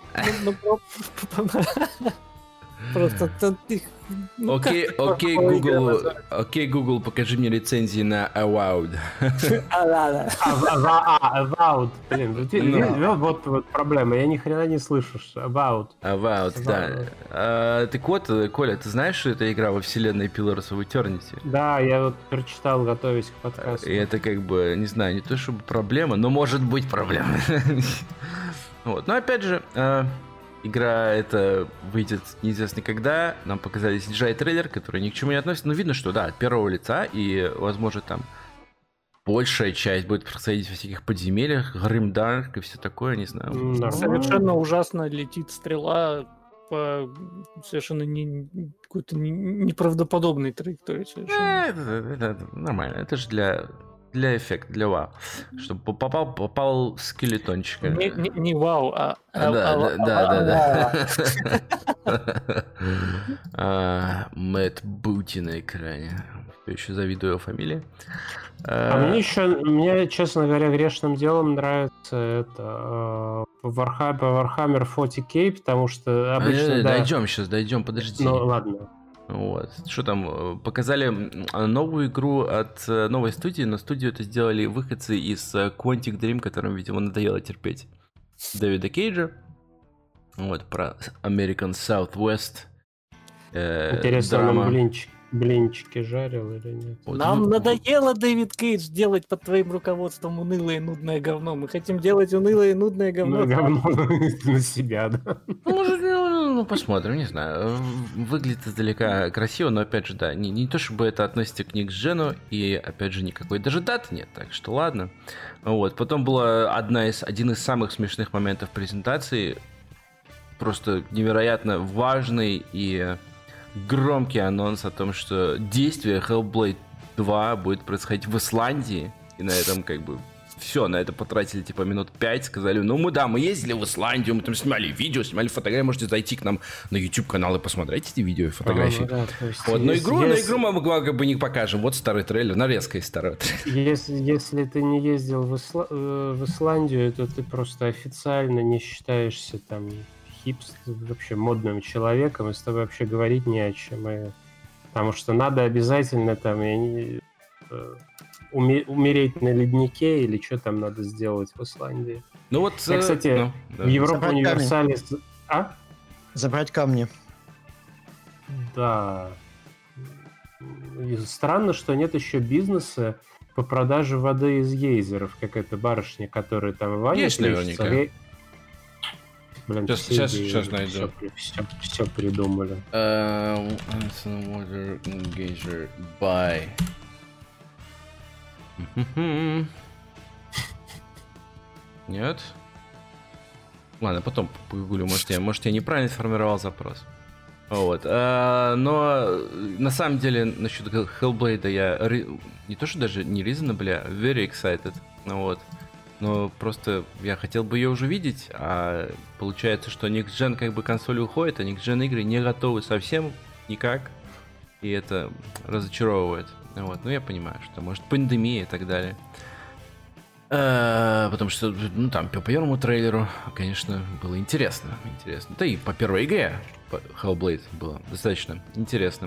Просто ну, окей, окей, Google, окей, Google, покажи мне лицензии на Avowed. Avowed, блин, вот вот проблема, я ни хрена не слышу. Avowed. Avowed, да. Так вот, Коля, ты знаешь, что это игра во вселенной Pillars of Eternity? Да, я вот прочитал, готовясь к подкасту. И это как бы, не знаю, не то чтобы проблема, но может быть проблема. Вот, но опять же... Игра эта выйдет неизвестно когда. Нам показали си джи ай-трейлер, который ни к чему не относится. Но видно, что да, от первого лица. И, возможно, там большая часть будет происходить в всяких подземельях, Гримдарк и все такое, не знаю. Mm-hmm. Совершенно ужасно летит стрела по совершенно не, какой-то неправдоподобной траектории. Э, это, это, это нормально. Это же для... Для эффекта, для вау. Чтобы попал, попал скелетончик. Не, не, не вау, а... Да, да, да, да. Мэтт Бути на экране. Я еще завидую его фамилии. А мне еще, мне, честно говоря, грешным делом нравится это Warhammer форти кей, потому что обычно... Дойдем сейчас, дойдем, подожди. Ну, ладно. Вот. Что там? Показали новую игру от новой студии, но студию это сделали выходцы из Quantic Dream, которым, видимо, надоело терпеть Дэвида Кейджа. Вот, про American Southwest. Э, Интересно, драма. Он блинчик, блинчики жарил или нет? Вот. Нам надоело, Дэвид Кейдж, делать под твоим руководством унылое и нудное говно. Мы хотим делать унылое и нудное говно. Говно на себя, да. Ну, посмотрим, не знаю. Выглядит издалека красиво, но, опять же, да, не, не то, чтобы это относится к Next-Gen, и, опять же, никакой даже даты нет, так что ладно. Вот. Потом была одна из, один из самых смешных моментов презентации, просто невероятно важный и громкий анонс о том, что действие Hellblade два будет происходить в Исландии, и на этом, как бы, все, на это потратили типа минут пять, сказали, ну мы да, мы ездили в Исландию, мы там снимали видео, снимали фотографии, можете зайти к нам на YouTube-канал и посмотреть эти видео и фотографии. А, ну, да, вот, но игру, если... на игру мы как бы не покажем, вот старый трейлер, нарезка из старого трейлера. Если, если ты не ездил в, Исла... в Исландию, то ты просто официально не считаешься там хипст, вообще модным человеком, и с тобой вообще говорить не о чем. И... Потому что надо обязательно там... Я не... умереть на леднике или что там надо сделать в Исландии. Ну вот, я, кстати, ну, да. в Европе Универсале... А? Забрать камни. Да. И странно, что нет еще бизнеса по продаже воды из гейзеров, как эта барышня, которая там в ванне... Есть наверняка. Ли... Блин, сейчас, сейчас, сейчас найду. Все, все, все придумали. Uh, water geyser by... Нет? Ладно, потом погуглю, может я, может, я неправильно сформировал запрос. Вот. А, но на самом деле насчет Hellblade я не то, что даже не reasonably, а very excited. Вот. Но просто я хотел бы ее уже видеть, а получается, что Next Gen как бы консоли уходит, а Next Gen игры не готовы совсем никак. И это разочаровывает. Вот, ну я понимаю, что может пандемия и так далее. А, потому что, ну там, по первому трейлеру, конечно, было интересно. Интересно. Да и по первой игре по Hellblade было достаточно интересно.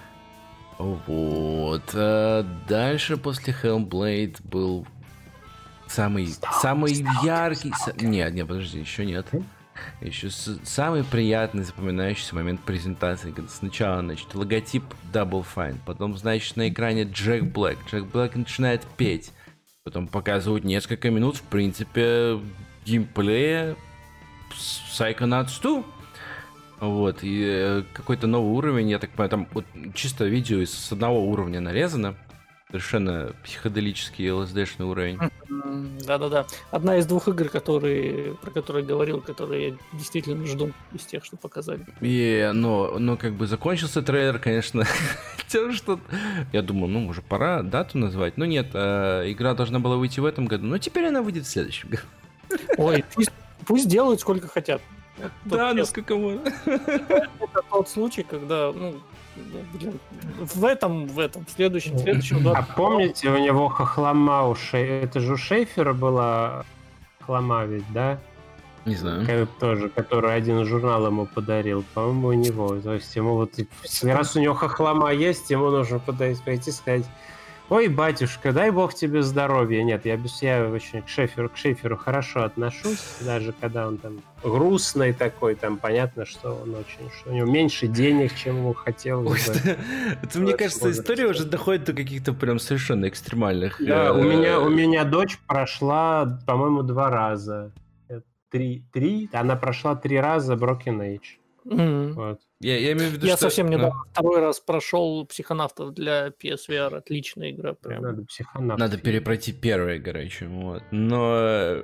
Вот. А дальше после Hellblade был самый, самый яркий... Са... Нет, нет, подожди, еще нет. Еще с... самый приятный, запоминающийся момент презентации. Когда сначала, значит, логотип Double Fine, потом, значит, на экране Джек Блэк. Джек Блэк начинает петь. Потом показывают несколько минут, в принципе, геймплея Psychonauts два. Вот, и э, какой-то новый уровень, я так понимаю, там вот чисто видео из с одного уровня нарезано. Совершенно психоделический эл эс ди-шный уровень. Да-да-да. Одна из двух игр, которые, про которые говорил, которые я действительно жду из тех, что показали. И, но, но как бы закончился трейлер, конечно, тем, что... Я думал, ну, уже пора дату назвать. Но нет, э, игра должна была выйти в этом году, но теперь она выйдет в следующем году. Ой, пусть, пусть делают сколько хотят. Да, насколько можно. Это тот случай, когда, ну, блин, в этом, в этом, в следующем, в следующем... А помните, у него хохлома у Шейфера, это же у Шейфера была хохлома ведь, да? Не знаю. Как, тоже, который один журнал ему подарил, по-моему, у него. То есть ему вот, раз у него хохлома есть, ему нужно подойти, пойти и сказать: ой, батюшка, дай бог тебе здоровья. Нет, я, без, я очень к Шейферу, к Шейферу хорошо отношусь, даже когда он там грустный такой, там понятно, что он очень, что у него меньше денег, чем ему хотелось бы. Это, мне кажется, история уже доходит до каких-то прям совершенно экстремальных. Да, у меня, у меня дочь прошла, по-моему, два раза. Три, три, она прошла три раза Broken Age. Mm-hmm. Вот. Я, я, имею в виду, я что... совсем недавно ну. второй раз прошел Психонавтов для пи эс ви ар. Отличная игра. Прям. Надо психонавтов. Надо перепройти первую игру еще. Вот. Но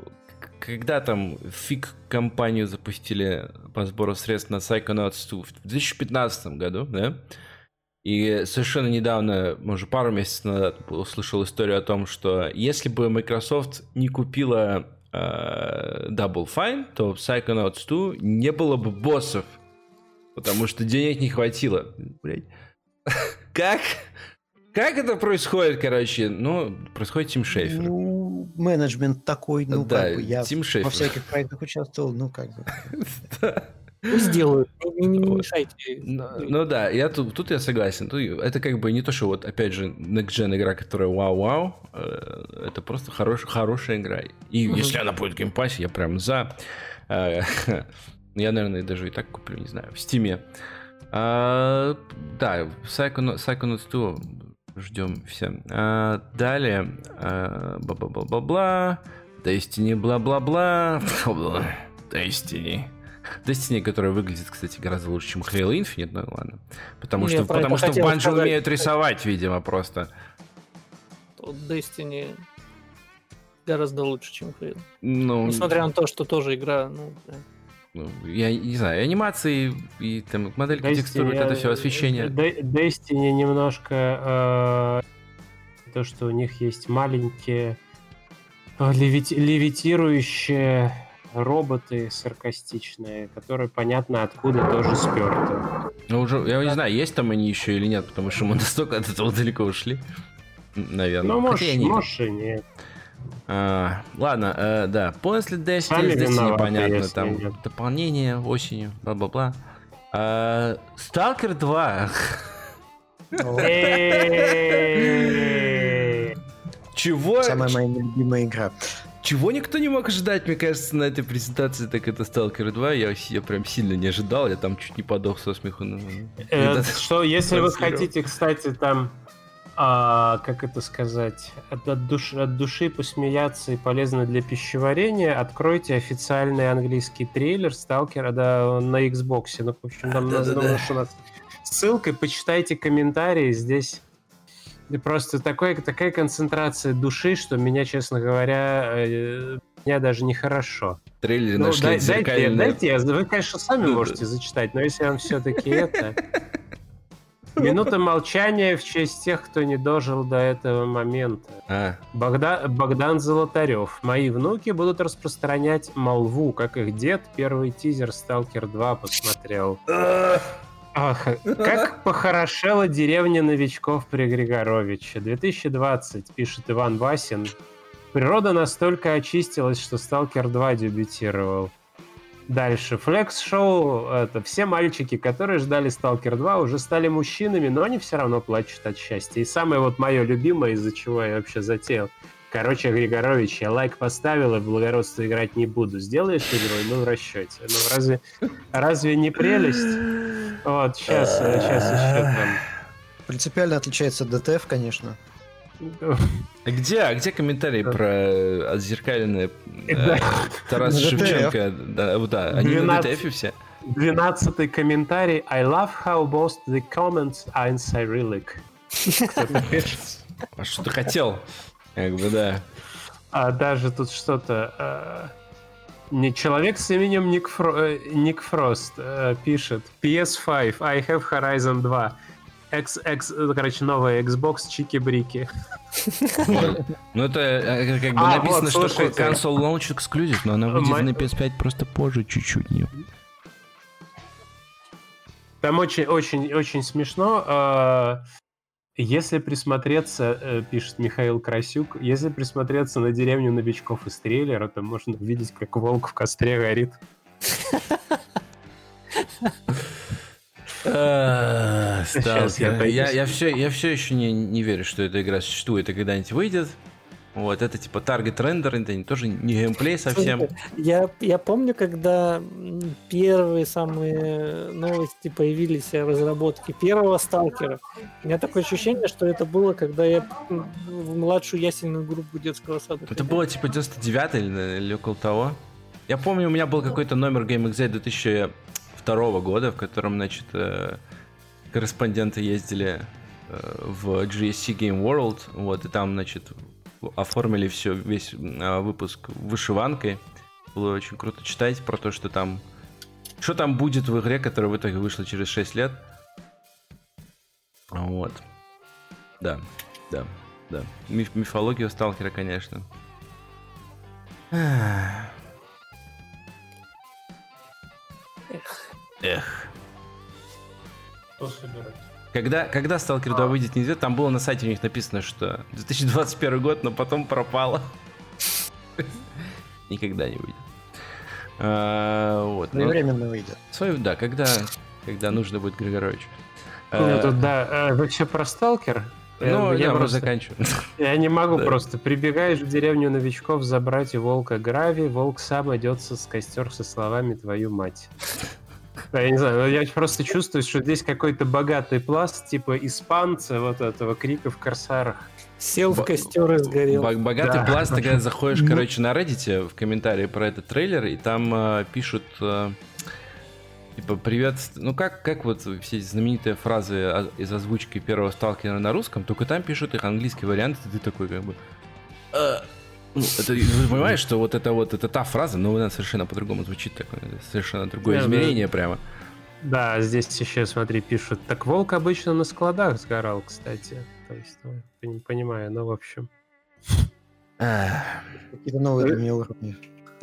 когда там фиг компанию запустили по сбору средств на Psychonauts два в две тысячи пятнадцатом году, да? И совершенно недавно, может, пару месяцев назад услышал историю о том, что если бы Microsoft не купила Double Fine, то в Psychonauts два не было бы боссов, потому что денег не хватило. Блять. Как? Как это происходит, короче? Ну, происходит Тим Шейфер. Ну, менеджмент такой, ну, да, как бы, я Тим Шейфер. во всяких проектах участвовал, ну, как бы. Пусть делают, не, не, не мешайте. Ну, ну да, я тут, тут я согласен. Тут, это как бы не то, что вот, опять же, next-gen игра, которая вау-вау, э, это просто хорош, хорошая игра. И uh-huh. если она будет в геймпассе, я прям за. Э, я, наверное, даже и так куплю, не знаю, в Стиме. А, да, Psychonauts, Psychonauts два ждем все. А, далее, а, бла-бла-бла-бла, Destiny, бла-бла-бла, Destiny. Destiny, которая выглядит, кстати, гораздо лучше, чем Halo Infinite, ну ладно. Потому что, потому что Bungie сказать... умеют рисовать, видимо, просто. Destiny гораздо лучше, чем Halo. Ну, несмотря на то, что тоже игра, ну, да. Ну, я не знаю, анимации и там модельки Destiny, текстуры, это все освещение. Destiny немножко э, то, что у них есть маленькие левити- левитирующие роботы саркастичные, которые, понятно, откуда тоже сперты. Ну, уже, я не знаю, есть там они еще или нет, потому что мы настолько от этого далеко ушли. Наверное. Ну, может, может и нет. А, ладно, э, да, после Destiny, Destiny непонятно, там нет. Дополнение осенью, бла-бла-бла. А, Stalker два. Чего? Самая моя любимая игра. Чего никто не мог ожидать, мне кажется, на этой презентации, так это Stalker два. Я, я прям сильно не ожидал, я там чуть не подох со смеху. Э, что, если вы хотите, кстати, там, а, как это сказать, от, от, души, от души посмеяться и полезно для пищеварения, откройте официальный английский трейлер Stalker да, на Xbox. Ну, в общем, там да, да, да. у нас ссылкой, почитайте комментарии, здесь... И просто такой, такая концентрация души, что меня, честно говоря, э, меня даже нехорошо. Трейлер ну, нашли дай, зеркальные... дайте, дайте, вы, конечно, сами можете зачитать, но если вам все-таки это... Минута молчания в честь тех, кто не дожил до этого момента. А. Богда... Богдан Золотарев. Мои внуки будут распространять молву, как их дед первый тизер Stalker два посмотрел. Ах, как похорошела деревня новичков при Григоровиче. две тысячи двадцать, пишет Иван Васин. Природа настолько очистилась, что Сталкер два дебютировал. Дальше. Флекс-шоу. Это все мальчики, которые ждали Сталкер два, уже стали мужчинами, но они все равно плачут от счастья. И самое вот мое любимое, из-за чего я вообще затеял. Короче, Григорович, я лайк поставил и в благородство играть не буду. Сделаешь игру? Ну, в расчете. Ну, разве, разве не прелесть? Вот, сейчас, сейчас еще там... Принципиально отличается от ди ти эф, конечно. А где, а где комментарии про отзеркаленные э, Тарас Шевченко? Да, да, они на ди ти эф все. двенадцатый комментарий. I love how both the comments are in Cyrillic. А что ты хотел? Как бы, да. А даже тут что-то... Э, не человек с именем Ник, Фро, э, Ник Фрост э, пишет. пи эс пять, I have Horizon два. X, X, короче, новая Xbox чики-брики. Ну, это как бы написано, что console launch exclusive, но она выйдет на пи эс пять просто позже чуть-чуть. Там очень-очень смешно. Если присмотреться, пишет Михаил Красюк, если присмотреться на деревню новичков из трейлера, то можно увидеть, как волк в костре горит. Я, я, я, все, я все еще не, не верю, что эта игра существует и когда-нибудь выйдет. Вот, это типа таргет рендер, это тоже не геймплей совсем. Я, я помню, когда первые самые новости появились о разработке первого Сталкера, у меня такое ощущение, что это было, когда я в младшую ясельную группу детского сада. Это было типа девяносто девятый или, или около того. Я помню, у меня был какой-то номер GameXZ две тысячи второго года, в котором, значит, корреспонденты ездили в джи эс си Game World, вот, и там, значит, оформили все, весь выпуск вышиванкой. Было очень круто читать про то, что там... Что там будет в игре, которая в итоге вышла через шесть лет. Вот. Да, да, да. Миф, мифология Сталкера, конечно. Эх. Эх. Что собирать? Когда, когда Stalker два выйдет, неизвестно, там было на сайте у них написано, что две тысячи двадцать первый год, но потом пропало. Никогда не выйдет. А, вот, Своевременно выйдет. Свой, да, когда, когда нужно будет Григорович. Ну, тут, да, вы все про Сталкер? Ну, я, я просто заканчиваю. Я не могу да. просто. Прибегаешь в деревню новичков забрать у волка Грави, волк сам идется с костер со словами «твою мать». Я не знаю, я просто чувствую, что здесь какой-то богатый пласт, типа испанца, вот этого крика в корсарах. Сел в костер и сгорел. Богатый да. пласт, ты когда заходишь, короче, на Reddit в комментарии про этот трейлер, и там э, пишут, э, типа, привет, ну как, как вот все эти знаменитые фразы из озвучки первого Сталкера на русском, только там пишут их английский вариант, и ты такой, как бы... Э, ну, это, вы понимаете, что вот это вот это та фраза, но она совершенно по-другому звучит, такое, совершенно другое да, измерение да. прямо. Да, здесь еще, смотри, пишут, так волк обычно на складах сгорал, кстати. То есть, ну, не понимаю, ну, в общем. Какие-то новые для меня уровни.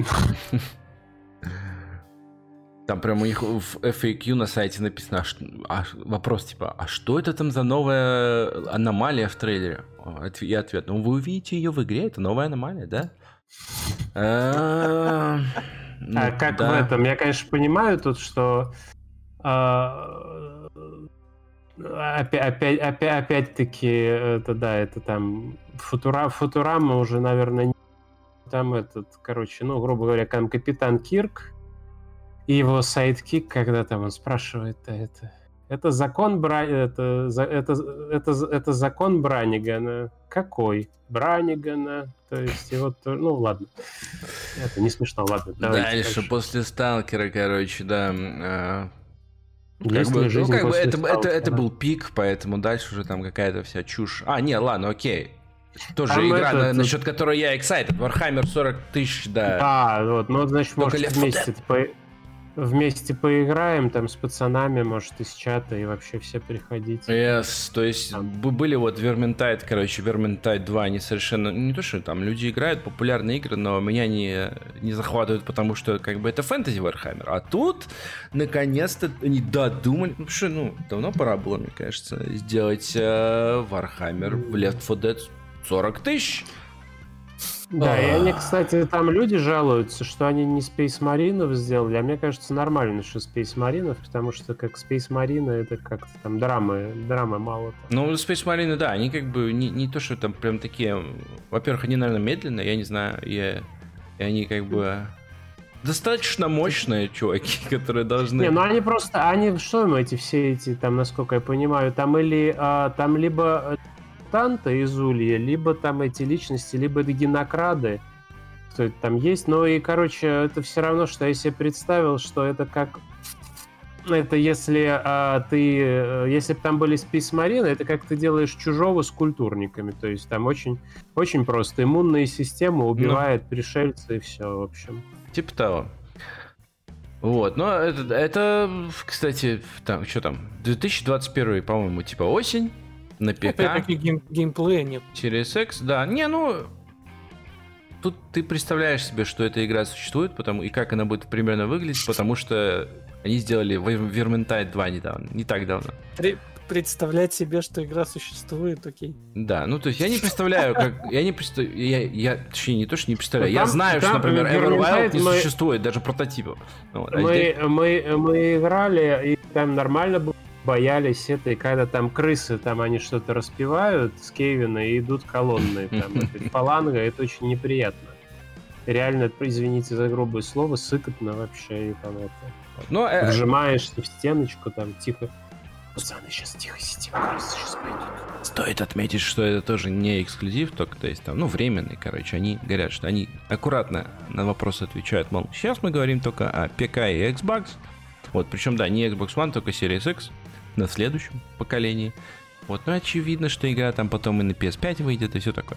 Там прямо у них в эф эй кью на сайте написано, а, вопрос типа, а что это там за новая аномалия в трейлере? И ответ, ну вы увидите ее в игре, это новая аномалия, да? А как в этом? Я, конечно, понимаю тут, что опять-таки, это да, это там Футурама уже, наверное, там этот, короче, ну, грубо говоря, там капитан Кирк, и его сайдкик, когда там он спрашивает, это, это закон Бра... это, это, это, это закон Бранигана. Какой? Бранигана. То есть, и вот, ну ладно. Это не смешно, ладно. Дальше, дальше. После Сталкера, короче, да. Как бы, ну, как бы это, это, это был пик, поэтому дальше уже там какая-то вся чушь. А, не, ладно, окей. Тоже там игра, это, на, насчет которой я excited. Warhammer сорок тысяч, да. А, вот, ну, значит, может, вместе... вместе поиграем там с пацанами, может, из чата, и вообще все приходите. Yes, то есть там были вот Vermintide, короче, Vermintide два, они совершенно, не то что там люди играют, популярные игры, но меня не, не захватывают, потому что как бы это фэнтези Warhammer, а тут наконец-то они додумали, ну что, ну, давно пора было, мне кажется, сделать э, Warhammer в Left four Dead сорок тысяч. Да, и они, кстати, там люди жалуются, что они не Space Marine сделали, а мне кажется, нормально, что Space Marine, потому что как Space Marine это как-то там драмы, драмы мало. Там. Ну, Space Marine, да, они как бы не, не то, что там прям такие... Во-первых, они, наверное, медленные, я не знаю, и, и они как бы... Достаточно мощные чуваки, которые должны... Не, ну они просто, они, что им эти все эти, там, насколько я понимаю, там или, а, там либо... Танта из Улья, либо там эти личности, либо это генокрады, кто это там есть. Ну и, короче, это все равно, что я себе представил, что это как... Это если а, ты... Если бы там были Space Marine, это как ты делаешь чужого с культурниками. То есть там очень, очень просто. Иммунная система убивает ну, пришельца и все, в общем. Типа того. Вот, но это, это кстати, там, что там, две тысячи двадцать первый, по-моему, типа осень. На ПК. Опять-таки гейм, геймплея нет. Через X, да. Не, ну... Тут ты представляешь себе, что эта игра существует, потому и как она будет примерно выглядеть, потому что они сделали Vermintide два недавно, не так давно. При, представлять себе, что игра существует, окей. Да, ну то есть я не представляю, как... Я не представляю... Я, я точнее, не то, что не представляю. Я знаю, что, например, Everwild не существует, даже прототипов. Мы, мы, мы играли, и там нормально было. Боялись это, и когда там крысы, там они что-то распевают с Кевина и идут колонны, там, это, фаланга, это очень неприятно. Реально, извините за грубое слово, сыкотно вообще, и там это... Но, э... вжимаешься в стеночку, там, тихо. Пацаны, сейчас тихо сидим, крысы сейчас пойдут. Стоит отметить, что это тоже не эксклюзив, только, то есть, там, ну, временный, короче, они говорят, что они аккуратно на вопросы отвечают, мол, сейчас мы говорим только о ПК и Xbox, вот, причем, да, не Xbox One, только Series X, на следующем поколении. Вот, ну очевидно, что игра там потом и на пи эс пять выйдет, и все такое.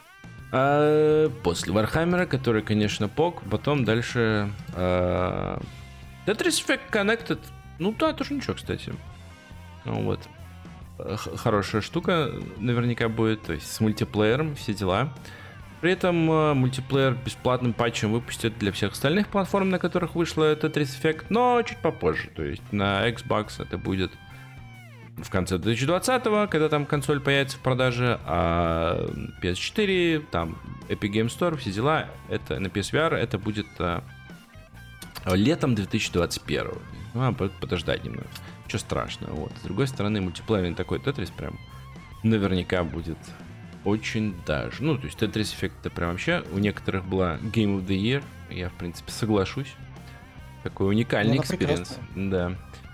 А после Warhammer, который, конечно, пок, потом дальше а... Tetris Effect Connected. Ну да, тоже ничего, кстати. Ну вот. Х- хорошая штука наверняка будет, то есть с мультиплеером, все дела. При этом э, мультиплеер бесплатным патчем выпустят для всех остальных платформ, на которых вышла Tetris Effect, но чуть попозже. То есть на Xbox это будет в конце две тысячи двадцатого, когда там консоль появится в продаже, а пи эс четыре, там Epic Game Store, все дела, это на пи эс ви ар это будет а, летом две тысячи двадцать первого. Ну, а подождать немного. Ничего страшного. Вот. С другой стороны, мультиплеерный такой Tetris прям наверняка будет очень даже. Ну, то есть Tetris Effect это прям вообще у некоторых была Game of the Year. Я, в принципе, соглашусь. Такой уникальный экспириенс. Да.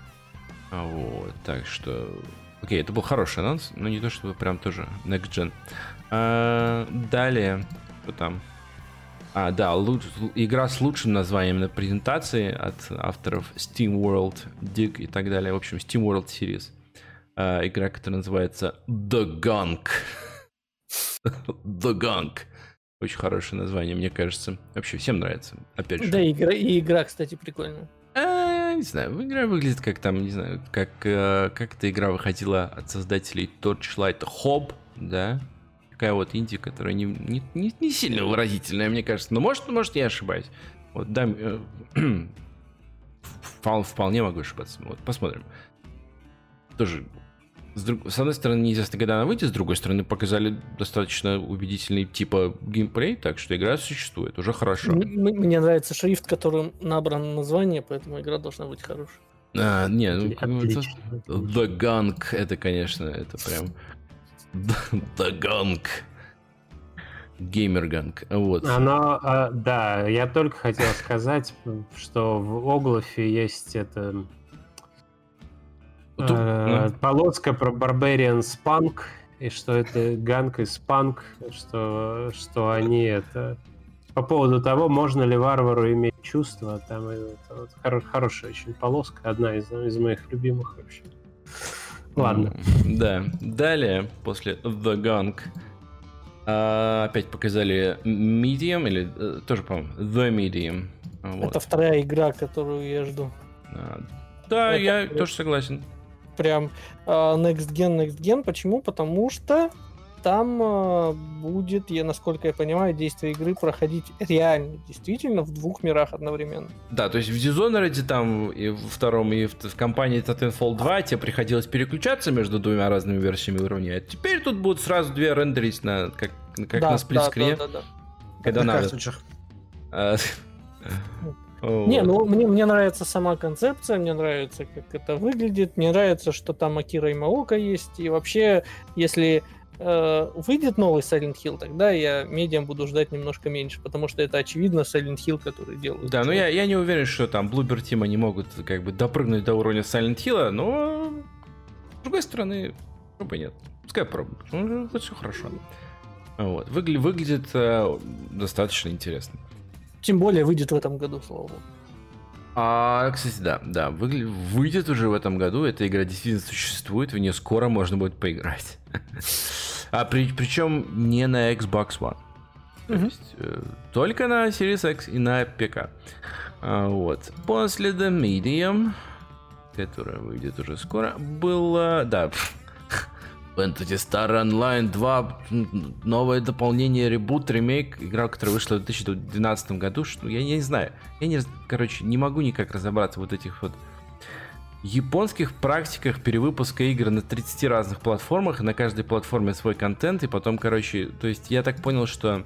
Вот, так что... Окей, это был хороший анонс, но не то, чтобы прям тоже Next Gen. А, далее, что там? А, да, луч... игра с лучшим названием на презентации от авторов Steam World, Dig и так далее. В общем, Steam World Series. А, игра, которая называется The Gunk. The Gunk. Очень хорошее название, мне кажется. Вообще всем нравится. Опять же. Да, игра, и игра, кстати, прикольная. А, не знаю, игра выглядит как там, не знаю, как, э, как эта игра выходила от создателей Torchlight Hob, да? Такая вот инди, которая не, не, не, не сильно выразительная, мне кажется. Но может, может я ошибаюсь. Вот, да, э, вполне могу ошибаться. Вот, посмотрим. Тоже, с, друг... с одной стороны, неизвестно, когда она выйдет, с другой стороны, показали достаточно убедительный типа геймплей, так что игра существует, уже хорошо. Мне нравится шрифт, которым набрано название, поэтому игра должна быть хорошей. А, не, ну, отлично, The Gunk, это, конечно, это прям The Gunk. Геймерганг, вот. Оно, а, да, я только хотел сказать, что в Оглафе есть это... Тут, э, ну. полоска про Barbarian Spunk, и что это ганг и спанк, что, что они это... По поводу того, можно ли варвару иметь чувства, там это, вот, хор- хорошая очень полоска, одна из, из моих любимых вообще. Ладно. Mm, да, далее, после The Gunk, uh, опять показали Medium, или uh, тоже, по-моему, The Medium. Вот. Это вторая игра, которую я жду. А, да, это я прям, тоже согласен. Прям uh, Next Gen, Next Gen. Почему? Потому что там uh, будет, я, насколько я понимаю, действие игры проходить реально, действительно, в двух мирах одновременно. Да, то есть в Dishonored там и во втором, и в, в компании Titanfall два тебе приходилось переключаться между двумя разными версиями уровня, а теперь тут будут сразу две рендерить на, как, как да, на сплитскрине, да, да, да, да. когда на надо. А, Не, ну мне, мне нравится сама концепция, мне нравится, как это выглядит, мне нравится, что там Акира Имаока есть, и вообще, если э, выйдет новый Silent Hill, тогда я медиам буду ждать немножко меньше, потому что это, очевидно, Silent Hill, который делают. Да, но я, я не уверен, что там Bloober Team они могут как бы допрыгнуть до уровня Silent Hill, но с другой стороны, ну бы нет, пускай пробуют, ну, вот все хорошо. Вот. Выгля- выглядит э, достаточно интересно. Тем более выйдет в этом году, слава богу. А, кстати, да, да, выгля- выйдет уже в этом году. Эта игра действительно существует, в нее скоро можно будет поиграть. А при, причем не на Xbox One. То есть, э, только на Series X и на ПК. А, вот. После The Medium, которая выйдет уже скоро, было... Да, Phantasy Star Online два, новое дополнение, ребут, ремейк, игра, которая вышла в две тысячи двенадцатом году, что я, я не знаю, я не, короче, не могу никак разобраться в вот этих вот японских практиках перевыпуска игр на тридцати разных платформах, и на каждой платформе свой контент, и потом, короче, то есть я так понял, что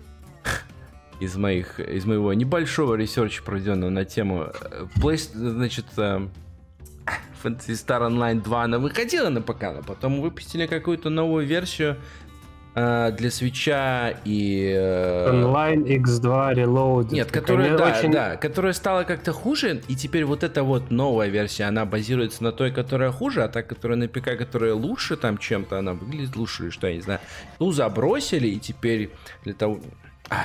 из моих, из моего небольшого ресерча, проведенного на тему Play, значит, Phantasy Star Online два, она выходила на ПК, а потом выпустили какую-то новую версию э, для Switch'а и... Э... Online икс два Reloaded. Нет, которая, да, очень... да, которая стала как-то хуже, и теперь вот эта вот новая версия, она базируется на той, которая хуже, а та, которая на ПК, которая лучше там чем-то, она выглядит лучше или что, я не знаю. Ну, забросили, и теперь для того... А.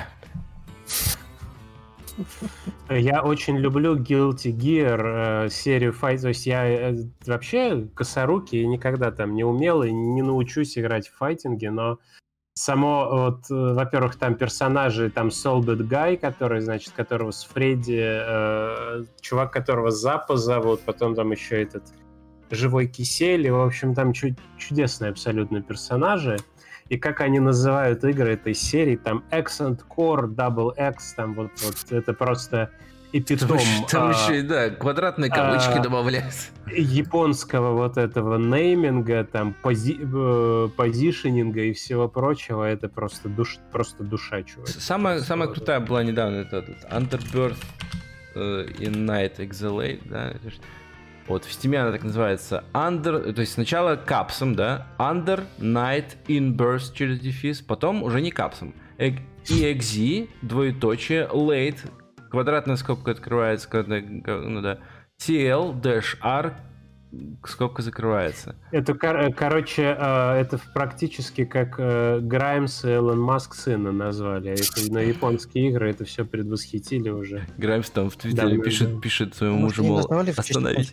Я очень люблю Guilty Gear, э, серию Fight, то есть я э, вообще косорукий и никогда там не умел и не научусь играть в файтинге, но само, вот, э, во-первых, там персонажи, там Soul Bad Guy, который, значит, которого с Фредди, э, чувак, которого Запа зовут, потом там еще этот Живой Кисель, и, в общем, там чуд- чудесные абсолютно персонажи. И как они называют игры этой серии, там Accent Core, Double X, там вот, вот это просто эпитом. Там а, еще и, да, квадратные кавычки а, добавляют. Японского вот этого нейминга, там, пози, э, позишенинга и всего прочего, это просто, душ, просто душа, чувак. Самая, самая крутая была недавно, это этот Underbirth э, in Night Exhalate, да, вот, в Steam она так называется, Under, то есть сначала капсом, да, Under, Night, In Burst через дефис, потом уже не капсом, и экс зет, двоеточие, Late, квадратная скобка открывается, ну да, ти эл, dash R, скобка закрывается. Это, кор- короче, это практически как Граймс и Элон Маск сына назвали. Это на японские игры это все предвосхитили уже. Граймс там в Твиттере да, пишет, да. пишет своему мужу, мол, остановись.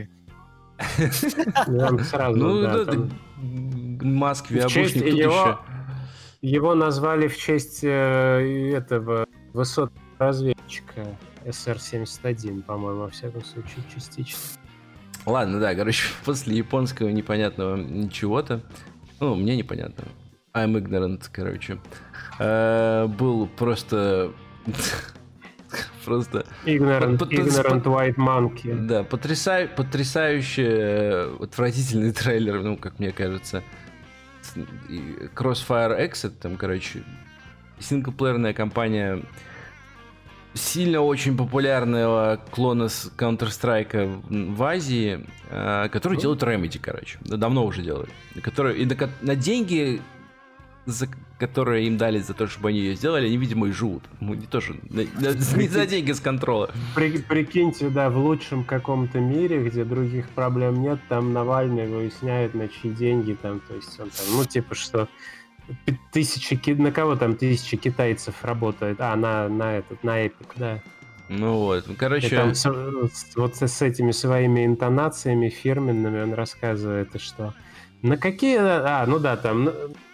Ну, да, Маск, Виабушник тут еще. Его назвали в честь этого высотного разведчика эс эр семьдесят один, по-моему, во всяком случае, частично. Ладно, да, короче, после японского непонятного ничего-то, ну, мне непонятно, I'm ignorant, короче, э, был просто, просто... Ignorant, под, ignorant под, white monkey. Да, потрясаю, потрясающе отвратительный трейлер, ну, как мне кажется. Crossfire Exit, там, короче, синглплеерная кампания... сильно очень популярного клона с Counter-Strike в Азии, который делают Remedy, короче. Давно уже делают. Который, и на, на деньги, за, которые им дали за то, чтобы они ее сделали, они, видимо, и живут. Ну, не то, что... Не за деньги с контрола. При, прикиньте, да, в лучшем каком-то мире, где других проблем нет, там Навальный выясняет, на чьи деньги там, то есть он там, ну, типа, что... Тысячи, на кого там тысячи китайцев работает? А, на, на этот, на Epic, да. Ну вот, короче... И там с, вот с этими своими интонациями фирменными он рассказывает, что... На какие... А, ну да, там...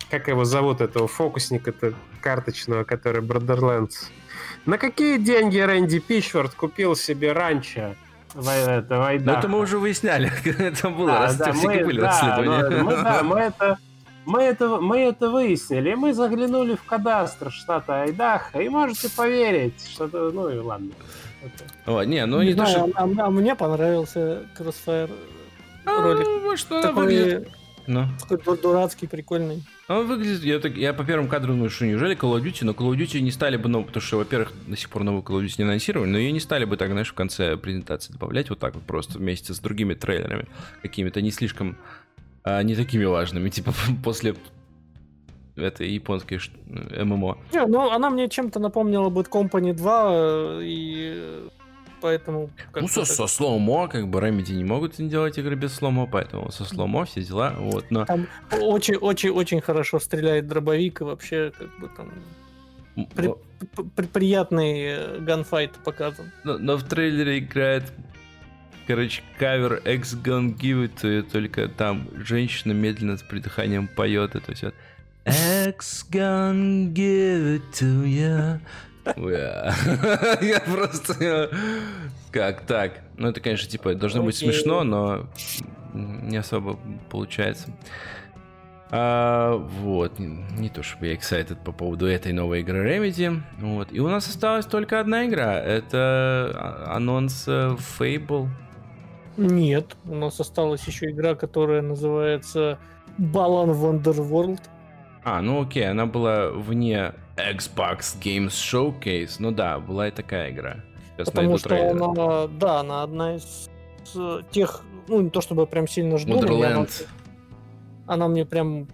как его зовут, этого фокусника-то карточного, который Borderlands. На какие деньги Рэнди Пичфорд купил себе ранчо? Это, в ну, это мы уже выясняли. Это было, да, раз да, все мы, были да, расследования. Мы, да, мы это... Мы это, мы это выяснили, мы заглянули в кадастр штата Айдахо, и можете поверить, что это, ну и ладно. О, не, ну не не знаю, то, что... а, а мне понравился Crossfire ролик. А, что такой, выглядит... ну. такой дурацкий, прикольный. Он выглядит, я, так, я по первому кадру думаю, что неужели Call of Duty, но Call of Duty не стали бы, ну, потому что, во-первых, до сих пор новую Call of Duty не анонсировали, но ее не стали бы так, знаешь, в конце презентации добавлять вот так вот просто вместе с другими трейлерами, какими-то не слишком, а, не такими важными, типа после этой японской эм эм о. Не, ну, она мне чем-то напомнила Bad Company два, и поэтому... Ну, со, со слоумо, как бы, Remedy не могут делать игры без слоумо, поэтому со слоумо все дела, вот, но... Там очень-очень-очень хорошо стреляет дробовик, и вообще, как бы, там... При, при, приятный ганфайт показан. Но, но в трейлере играет, короче, кавер X Gon Give It To You, только там женщина медленно с придыханием поет, это все. X Gon Give It To You. Я просто... Как так? Ну, это, конечно, типа, должно быть смешно, но не особо получается. А, вот, не, не то чтобы я excited по поводу этой новой игры Remedy. Вот. И у нас осталась только одна игра. Это анонс Fable. Нет, у нас осталась еще игра, которая называется Balan Wonderworld. А, ну окей, она была вне Xbox Games Showcase. Ну да, была и такая игра. Сейчас Потому что она, да, она одна из тех, ну не то чтобы прям сильно жду. Wonderland. Она мне прям,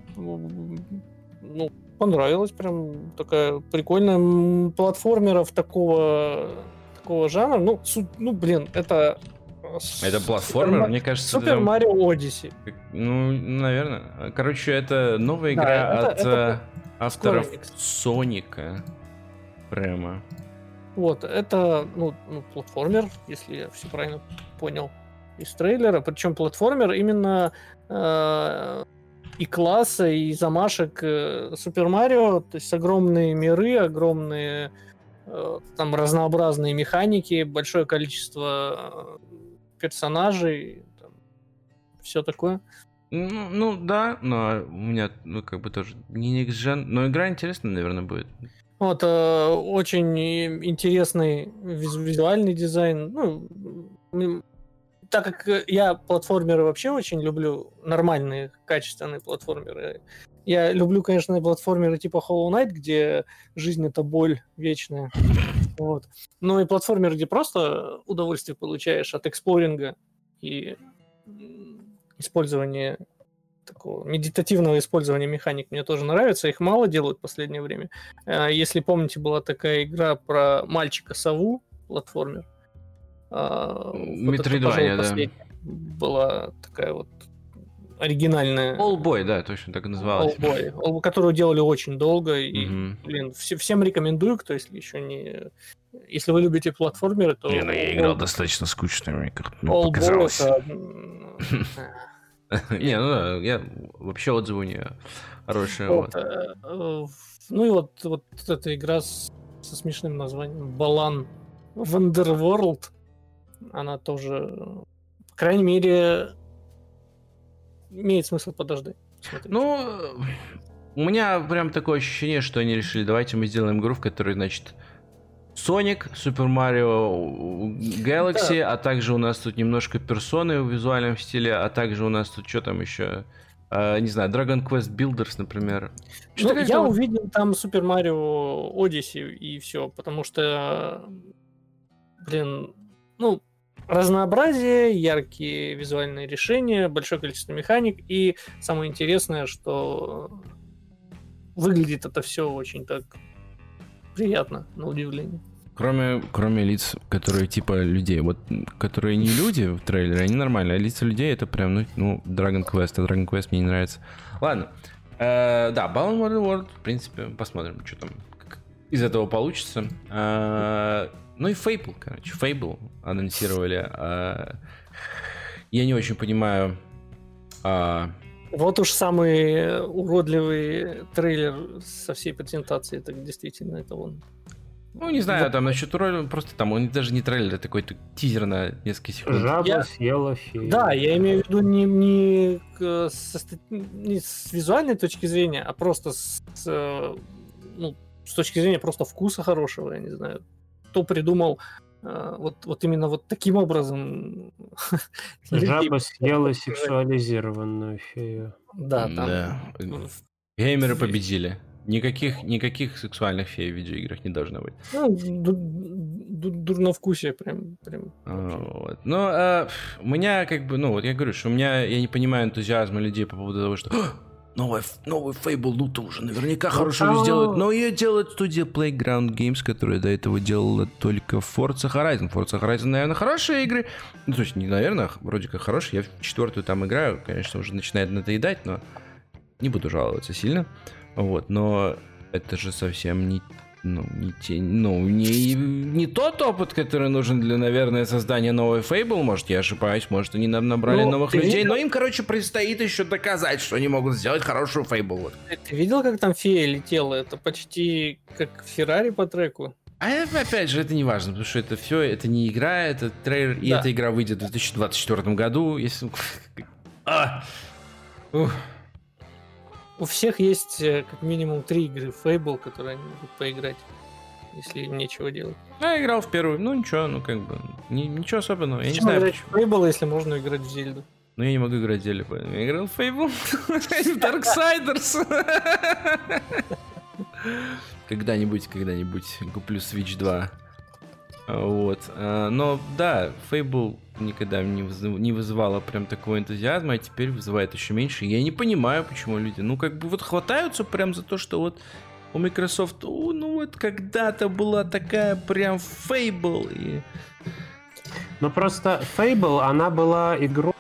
ну, понравилась, прям такая прикольная, платформеров такого, такого жанра. Ну, су, ну, блин, это... Это платформер, мне кажется... Супер Марио Одиссе. Ну, наверное. Короче, это новая игра да, это, от это авторов Соника. Прямо. Вот, это, ну, ну, платформер, если я все правильно понял из трейлера. Причем платформер именно... Э- и класса, и замашек Супер Марио, то есть огромные миры, огромные э, там разнообразные механики, большое количество персонажей, там, все такое. Ну, ну да, но у меня, ну, как бы тоже не next gen, но игра интересная, наверное, будет. Вот, э, очень интересный визуальный дизайн, ну, так как я платформеры вообще очень люблю, нормальные, качественные платформеры. Я люблю, конечно, платформеры типа Hollow Knight, где жизнь — это боль вечная. Вот. Ну и платформеры, где просто удовольствие получаешь от эксплоринга и использования такого медитативного использования механик мне тоже нравится. Их мало делают в последнее время. Если помните, была такая игра про мальчика-сову, платформер. Метроидвания, вот да. Была такая вот оригинальная... All-Boy, да, точно так и называлась. All-Boy, которую делали очень долго. И, mm-hmm. блин, все, всем рекомендую, кто если еще не... Если вы любите платформеры, то... Не, ну я играл достаточно скучно, мне как показалось. Не, ну да, я вообще отзывы у нее хорошие. Ну и вот эта игра со смешным названием Balan Wonderworld. Она тоже, по крайней мере, имеет смысл подождать. Смотрите. Ну, у меня прям такое ощущение, что они решили, давайте мы сделаем игру, в которой, значит, Sonic, Super Mario Galaxy, да. А также у нас тут немножко персоны в визуальном стиле, а также у нас тут что там еще... Uh, не знаю, Dragon Quest Builders, например. Ну, я того... увидел там Super Mario Odyssey и все, потому что, блин, ну, разнообразие, яркие визуальные решения, большое количество механик, и самое интересное, что выглядит это все очень так приятно, на удивление. Кроме, кроме лиц, которые типа людей. Вот, которые не люди в трейлере, они нормальные. А лица людей это прям, ну, ну Dragon Quest. А Dragon Quest мне не нравится. Ладно. Э, да, Balan Wonderworld, в принципе, посмотрим, что там как из этого получится. Э, ну и Fable, короче. Fable анонсировали. Э, я не очень понимаю, э, Вот уж самый уродливый трейлер со всей презентации, это действительно это он. Ну, не знаю, там насчет роли, просто там он даже не трейлер, а такой типа, на несколько секунд. Жаба я... съела фею. Да, я имею в виду не, не, к, со, не с визуальной точки зрения, а просто с, с, ну, с точки зрения просто вкуса хорошего, я не знаю. Кто придумал uh, вот, вот именно вот таким образом... Жаба съела сексуализированную фею. Да, там... Да. Геймеры победили. Никаких, никаких сексуальных фей в видеоиграх не должно быть. Ну, дурновкусие прям. прям. Вот. Ну, а, у меня как бы, ну, вот я говорю, что у меня, я не понимаю энтузиазма людей по поводу того, что новый, новый Fable, ну, то уже наверняка хорошую сделают. Но ее делает студия Playground Games, которая до этого делала только Forza Horizon. Forza Horizon, наверное, хорошие игры. Ну, то есть, не наверное, вроде как хорошие. Я в четвертую там играю, конечно, уже начинает надоедать, но не буду жаловаться сильно. Вот, но это же совсем не, ну, не, те, ну, не, не тот опыт, который нужен для, наверное, создания новой Fable. Может, я ошибаюсь, может, они нам набрали ну, новых людей, видел? Но им, короче, предстоит еще доказать, что они могут сделать хорошую Fable. Вот. Ты видел, как там фея летела? Это почти как Феррари по треку. А опять же, это не важно, потому что это все, это не игра, это трейлер, да. И эта игра выйдет в две тысячи двадцать четвёртом году, если... а! Ух. У всех есть как минимум три игры Fable, которые они могут поиграть, если им нечего делать. Я играл в первую, ну ничего, ну как бы, ни, ничего особенного. Я Почему не знаю, играть в Fable, если можно играть в Зельду? Ну я не могу играть в Зельду, я играл в Fable, в Darksiders. Когда-нибудь, когда-нибудь куплю Switch два. Вот, но да, Fable никогда не, вызыв... не вызывала прям такого энтузиазма, а теперь вызывает еще меньше. Я не понимаю, почему люди, ну как бы вот хватаются прям за то, что вот у Microsoft, о, ну вот когда-то была такая прям Fable. И... Ну просто Fable, она была игрой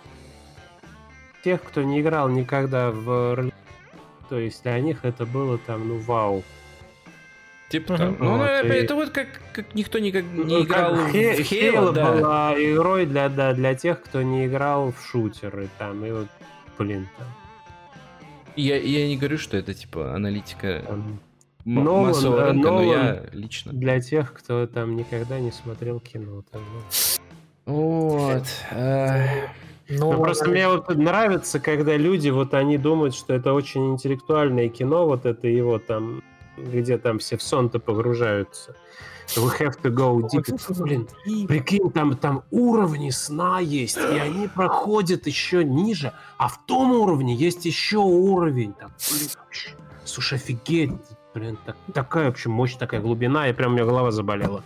тех, кто не играл никогда в... То есть для них это было там, ну вау. Типа uh-huh. там. Ну, вот, это, и... это вот как, как никто никак не ну, играл в Halo, да. была игрой для, да, для тех, кто не играл в шутеры. Там, и вот, блин, там. Я, я не говорю, что это типа аналитика там... м- Нолан, массового да, рынка, Нолан но я лично. Для тех, кто там никогда не смотрел кино. Там, ну. Вот. Но ну, просто мне вот нравится, когда люди, вот они думают, что это очень интеллектуальное кино, вот это его там, где там все в сон-то погружаются. We have to go deep. Блин, прикинь, там, там уровни сна есть, и они проходят еще ниже, а в том уровне есть еще уровень. Там, блин, слушай, офигеть. Блин, так, такая вообще мощь, такая глубина, и прям у меня голова заболела.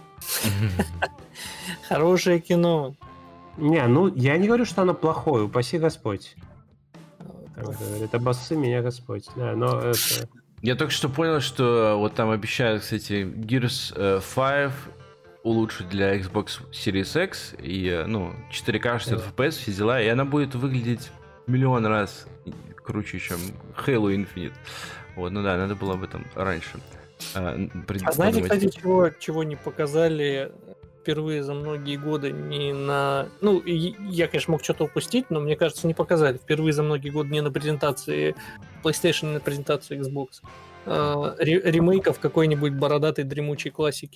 Хорошее кино. Не, ну, я не говорю, что оно плохое, упаси Господь. Это обоссы меня Господь. Да, но это... Я только что понял, что вот там обещают, кстати, Gears пять улучшить для Xbox Series X и, ну, четыре ка шестьдесят эф пи эс, все дела, и она будет выглядеть миллион раз круче, чем Halo Infinite. Вот, ну да, надо было об этом раньше. А, а знаете, кстати, чего, чего не показали впервые за многие годы не на... Ну, я, конечно, мог что-то упустить, но мне кажется, не показали. Впервые за многие годы не на презентации PlayStation, не на презентации Xbox. А, ремейков какой-нибудь бородатой дремучей классики.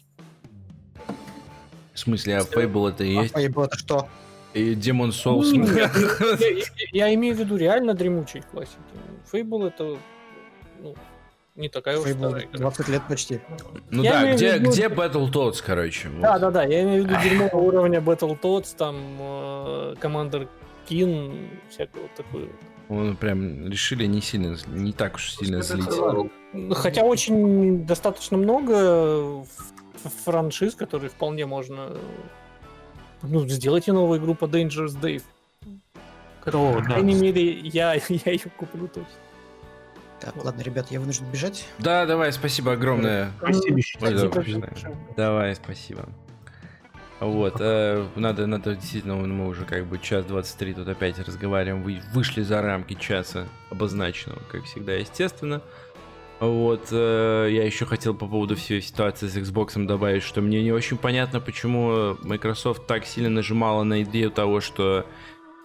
В смысле, а Fable это и есть? А Fable это что? И Demon Souls. Я имею в виду реально дремучей классики. Fable это... Не такая уж старая игра. двадцать лет почти. Ну я да, где, виду... где Battletoads, короче. Да, вот. да, да, я имею в виду дерьмового уровня Battletoads, там э, Commander Keen, всякое вот такое. Он прям решили не сильно, не так уж сильно злить. Хотя очень достаточно много франшиз, которые вполне можно... Ну, сделайте новую игру по Dangerous Dave. О, по крайней да. мере, я, я ее куплю точно. Так, ладно, ребят, я вынужден бежать. Да, давай, спасибо огромное. Спасибо. спасибо. Давай, спасибо. Вот, э, надо, надо действительно, мы уже как бы час двадцать три тут опять разговариваем, вы вышли за рамки часа обозначенного, как всегда, естественно. Вот, э, я еще хотел по поводу всей ситуации с Xbox добавить, что мне не очень понятно, почему Microsoft так сильно нажимала на идею того, что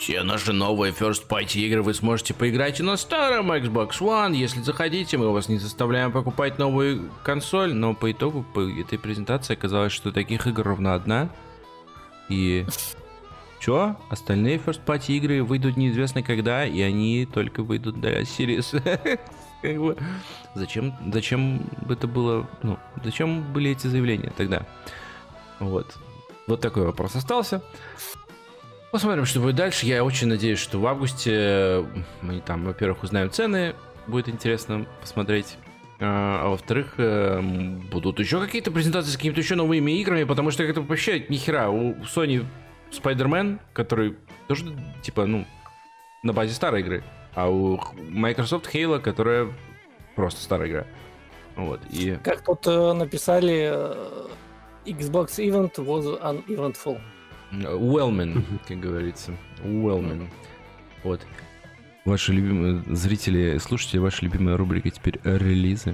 Все наши новые First Party игры вы сможете поиграть и на старом Xbox One. Если захотите, мы вас не заставляем покупать новую консоль. Но по итогу по этой презентации оказалось, что таких игр ровно одна. И... Чё? Остальные First Party игры выйдут неизвестно когда, и они только выйдут для Series. Зачем, зачем это было, ну, зачем были эти заявления тогда? Вот. Вот такой вопрос остался. Посмотрим, что будет дальше. Я очень надеюсь, что в августе мы там, во-первых, узнаем цены. Будет интересно посмотреть. А, а во-вторых, будут еще какие-то презентации с какими-то еще новыми играми, потому что это вообще нихера. У Sony Spider-Man, который тоже, типа, ну, на базе старой игры. А у Microsoft Halo, которая просто старая игра. Вот, и... Как тут э, написали, э, Xbox Event was uneventful. Wellman, как говорится. Wellman. Вот. Ваши любимые зрители, слушатели, ваша любимая рубрика теперь релизы.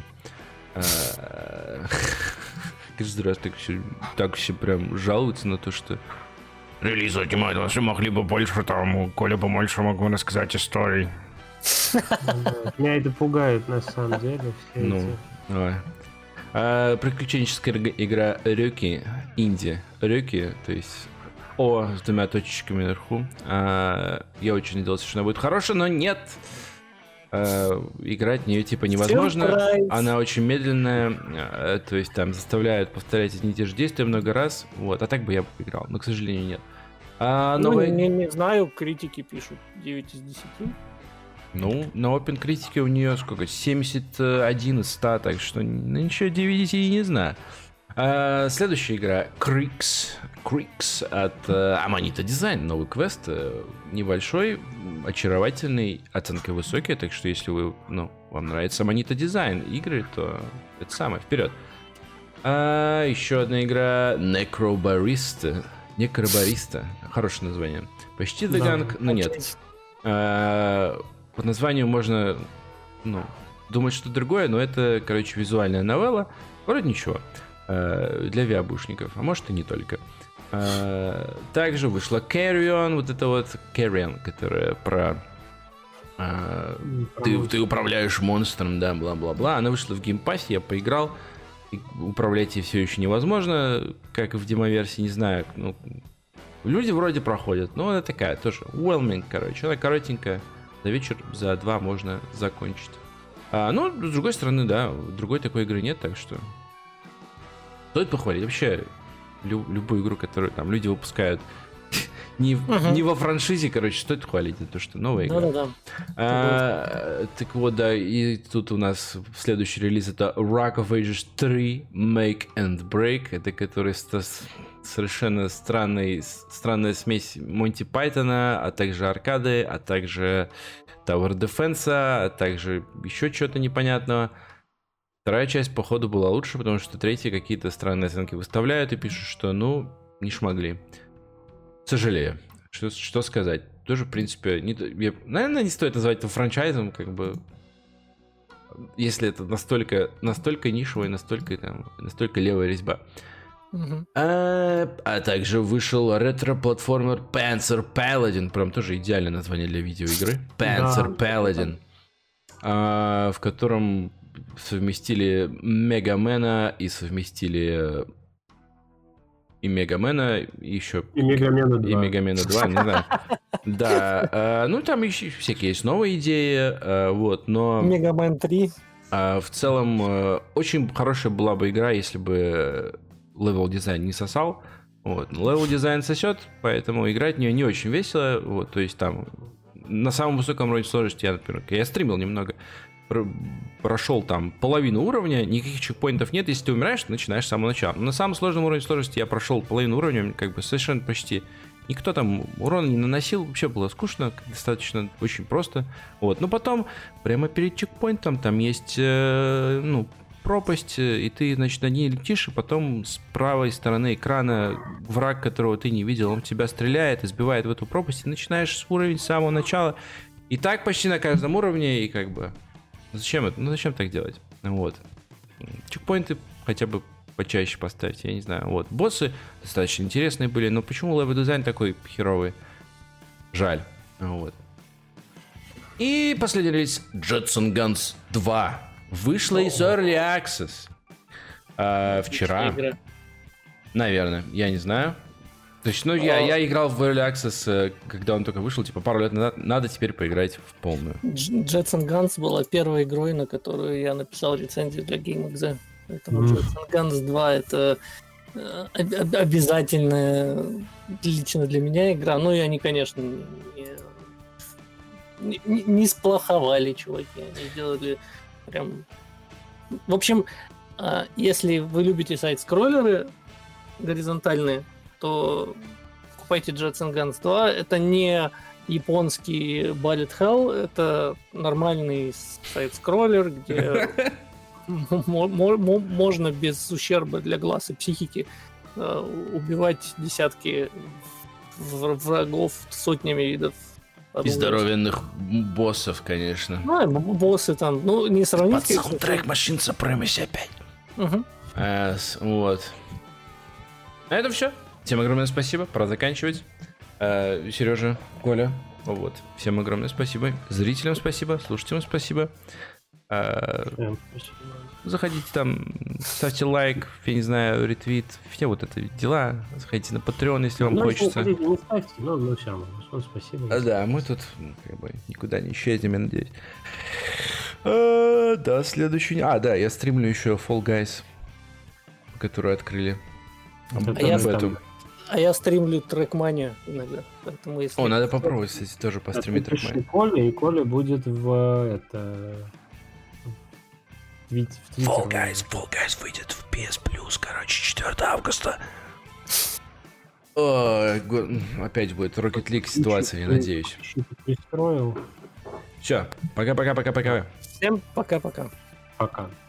Каждый раз так все, так все прям жалуются на то, что релизы отнимают, вообще могли бы больше там, Коля побольше мог бы рассказать истории. Меня это пугает на самом деле. Ну, давай. Приключенческая игра Рёки, инди Рёки, то есть О с двумя точечками наверху. А, я очень надеялся, что она будет хорошая, но нет. А, играть в нее типа невозможно. Surprise. Она очень медленная, а, то есть там заставляют повторять одни и те же действия много раз. Вот, а так бы я бы играл, но, к сожалению, нет. А, ну, новая... не, не знаю, критики пишут девять из десяти. Ну, на OpenCritic у нее сколько? семьдесят один из ста, так что ну, ничего девять из десяти не знаю. А, следующая игра Creeks. Creeks от uh, Amanita Design. Новый квест. Uh, небольшой, очаровательный, оценка высокая. Так что если вы, ну, вам нравится Amanita Design игры, то это самое, вперед. А, еще одна игра Necrobarista. Necrobarista. Хорошее название. Почти The Да, Gang, но нет. А, по названию можно, ну, думать, что другое, но это, короче, визуальная новелла. Вроде ничего. Для виабушников, а может и не только. Также вышла Carry On, вот это вот Carry On, которая про ты, ты управляешь монстром, да, бла-бла-бла. Она вышла в геймпассе, я поиграл. И управлять ей все еще невозможно, как и в демоверсии, не знаю. Ну, люди вроде проходят, но она такая тоже whelming, короче. Она коротенькая, за вечер, за два можно закончить. А, ну, с другой стороны, да, другой такой игры нет, так что стоит похвалить. Вообще, лю- любую игру, которую там люди выпускают не, uh-huh. не во франшизе, короче, стоит хвалить за то, что новая игра. Да-да-да. А, так вот, да, и тут у нас следующий релиз это Rock of Ages три Make and Break, это который совершенно странный, странная смесь Монти Пайтона, а также аркады, а также Tower Defense, а также еще чего-то непонятного. Вторая часть, походу, была лучше, потому что третья какие-то странные оценки выставляют и пишут, что, ну, не шмогли. Сожалею. Что, что сказать? Тоже, в принципе, не, я, наверное, не стоит называть это франчайзом, как бы, если это настолько, настолько нишевая, настолько, там, настолько левая резьба. Uh-huh. А, а также вышел ретро-платформер Panzer Paladin, прям тоже идеальное название для видеоигры. Panzer да. Paladin, а, в котором совместили Мегамена и совместили и Мегамена, и еще... И Мегамена два. И Мегамена два, не знаю. Да, а, ну там еще всякие есть новые идеи, а, вот, но... Мегамен три. А, в целом, а, очень хорошая была бы игра, если бы левел-дизайн не сосал. Вот. Левел-дизайн сосет, поэтому играть в нее не очень весело. Вот, то есть там на самом высоком уровне сложности я, например, я стримил немного, прошел там половину уровня, никаких чекпоинтов нет, если ты умираешь, ты начинаешь с самого начала. Но на самом сложном уровне сложности я прошел половину уровня, как бы совершенно почти никто там урона не наносил, вообще было скучно, достаточно очень просто. Вот, но потом прямо перед чекпоинтом там есть, э, ну, пропасть, и ты, значит, на ней летишь, и потом с правой стороны экрана враг, которого ты не видел, он в тебя стреляет, избивает в эту пропасть, и начинаешь с уровня с самого начала. И так почти на каждом уровне, и как бы... Зачем это? Ну зачем так делать? Вот. Чекпоинты хотя бы почаще поставить, я не знаю. Вот. Боссы достаточно интересные были, но почему левел дизайн такой херовый? Жаль. Вот. И последний релиз Jetson Guns два. Вышла из Early Access. А, вчера. Наверное, я не знаю. То есть, ну, я, я играл в Early Access, когда он только вышел, типа, пару лет назад. Надо теперь поиграть в полную. Jetson Guns была первой игрой, на которую я написал рецензию для GameXZ. Поэтому mm. Jetson Guns два — это обязательная лично для меня игра. Ну, и они, конечно, не, не, не сплоховали, чуваки. Они сделали прям... В общем, если вы любите сайт-скроллеры горизонтальные, то покупайте Jetson Guns два. Это не японский Bullet Hell, это нормальный сайт-скроллер, где можно без ущерба для глаз и психики убивать десятки врагов сотнями видов. И здоровенных боссов, конечно. Ну, боссы там, ну, не сравнить. Под саундтрек Machine Supremacy опять. Угу. А, вот. На этом все. Всем огромное спасибо. Пора заканчивать. А, Сережа, Коля, вот. Всем огромное спасибо. Зрителям спасибо, слушателям спасибо. А, заходите там, ставьте лайк, я не знаю, ретвит, все вот это дела. Заходите на Patreon, если вам ну, хочется. Не, не ставьте, но ну, все, ну, спасибо. А, да, мы тут как бы никуда не исчезнем, я надеюсь. А, да, следующий... А, да, я стримлю еще Fall Guys, которую открыли. А я, эту. а я стримлю Trackmania иногда. Поэтому если... О, надо попробовать, кстати, тоже постримить Trackmania. Коля, и Коля будет в это... В Fall Guys, Fall Guys выйдет в пи эс Plus, короче, четвёртого августа. О, опять будет Rocket League ситуация, я надеюсь. Пристроил. Все, пока-пока-пока-пока. Всем пока-пока. Пока.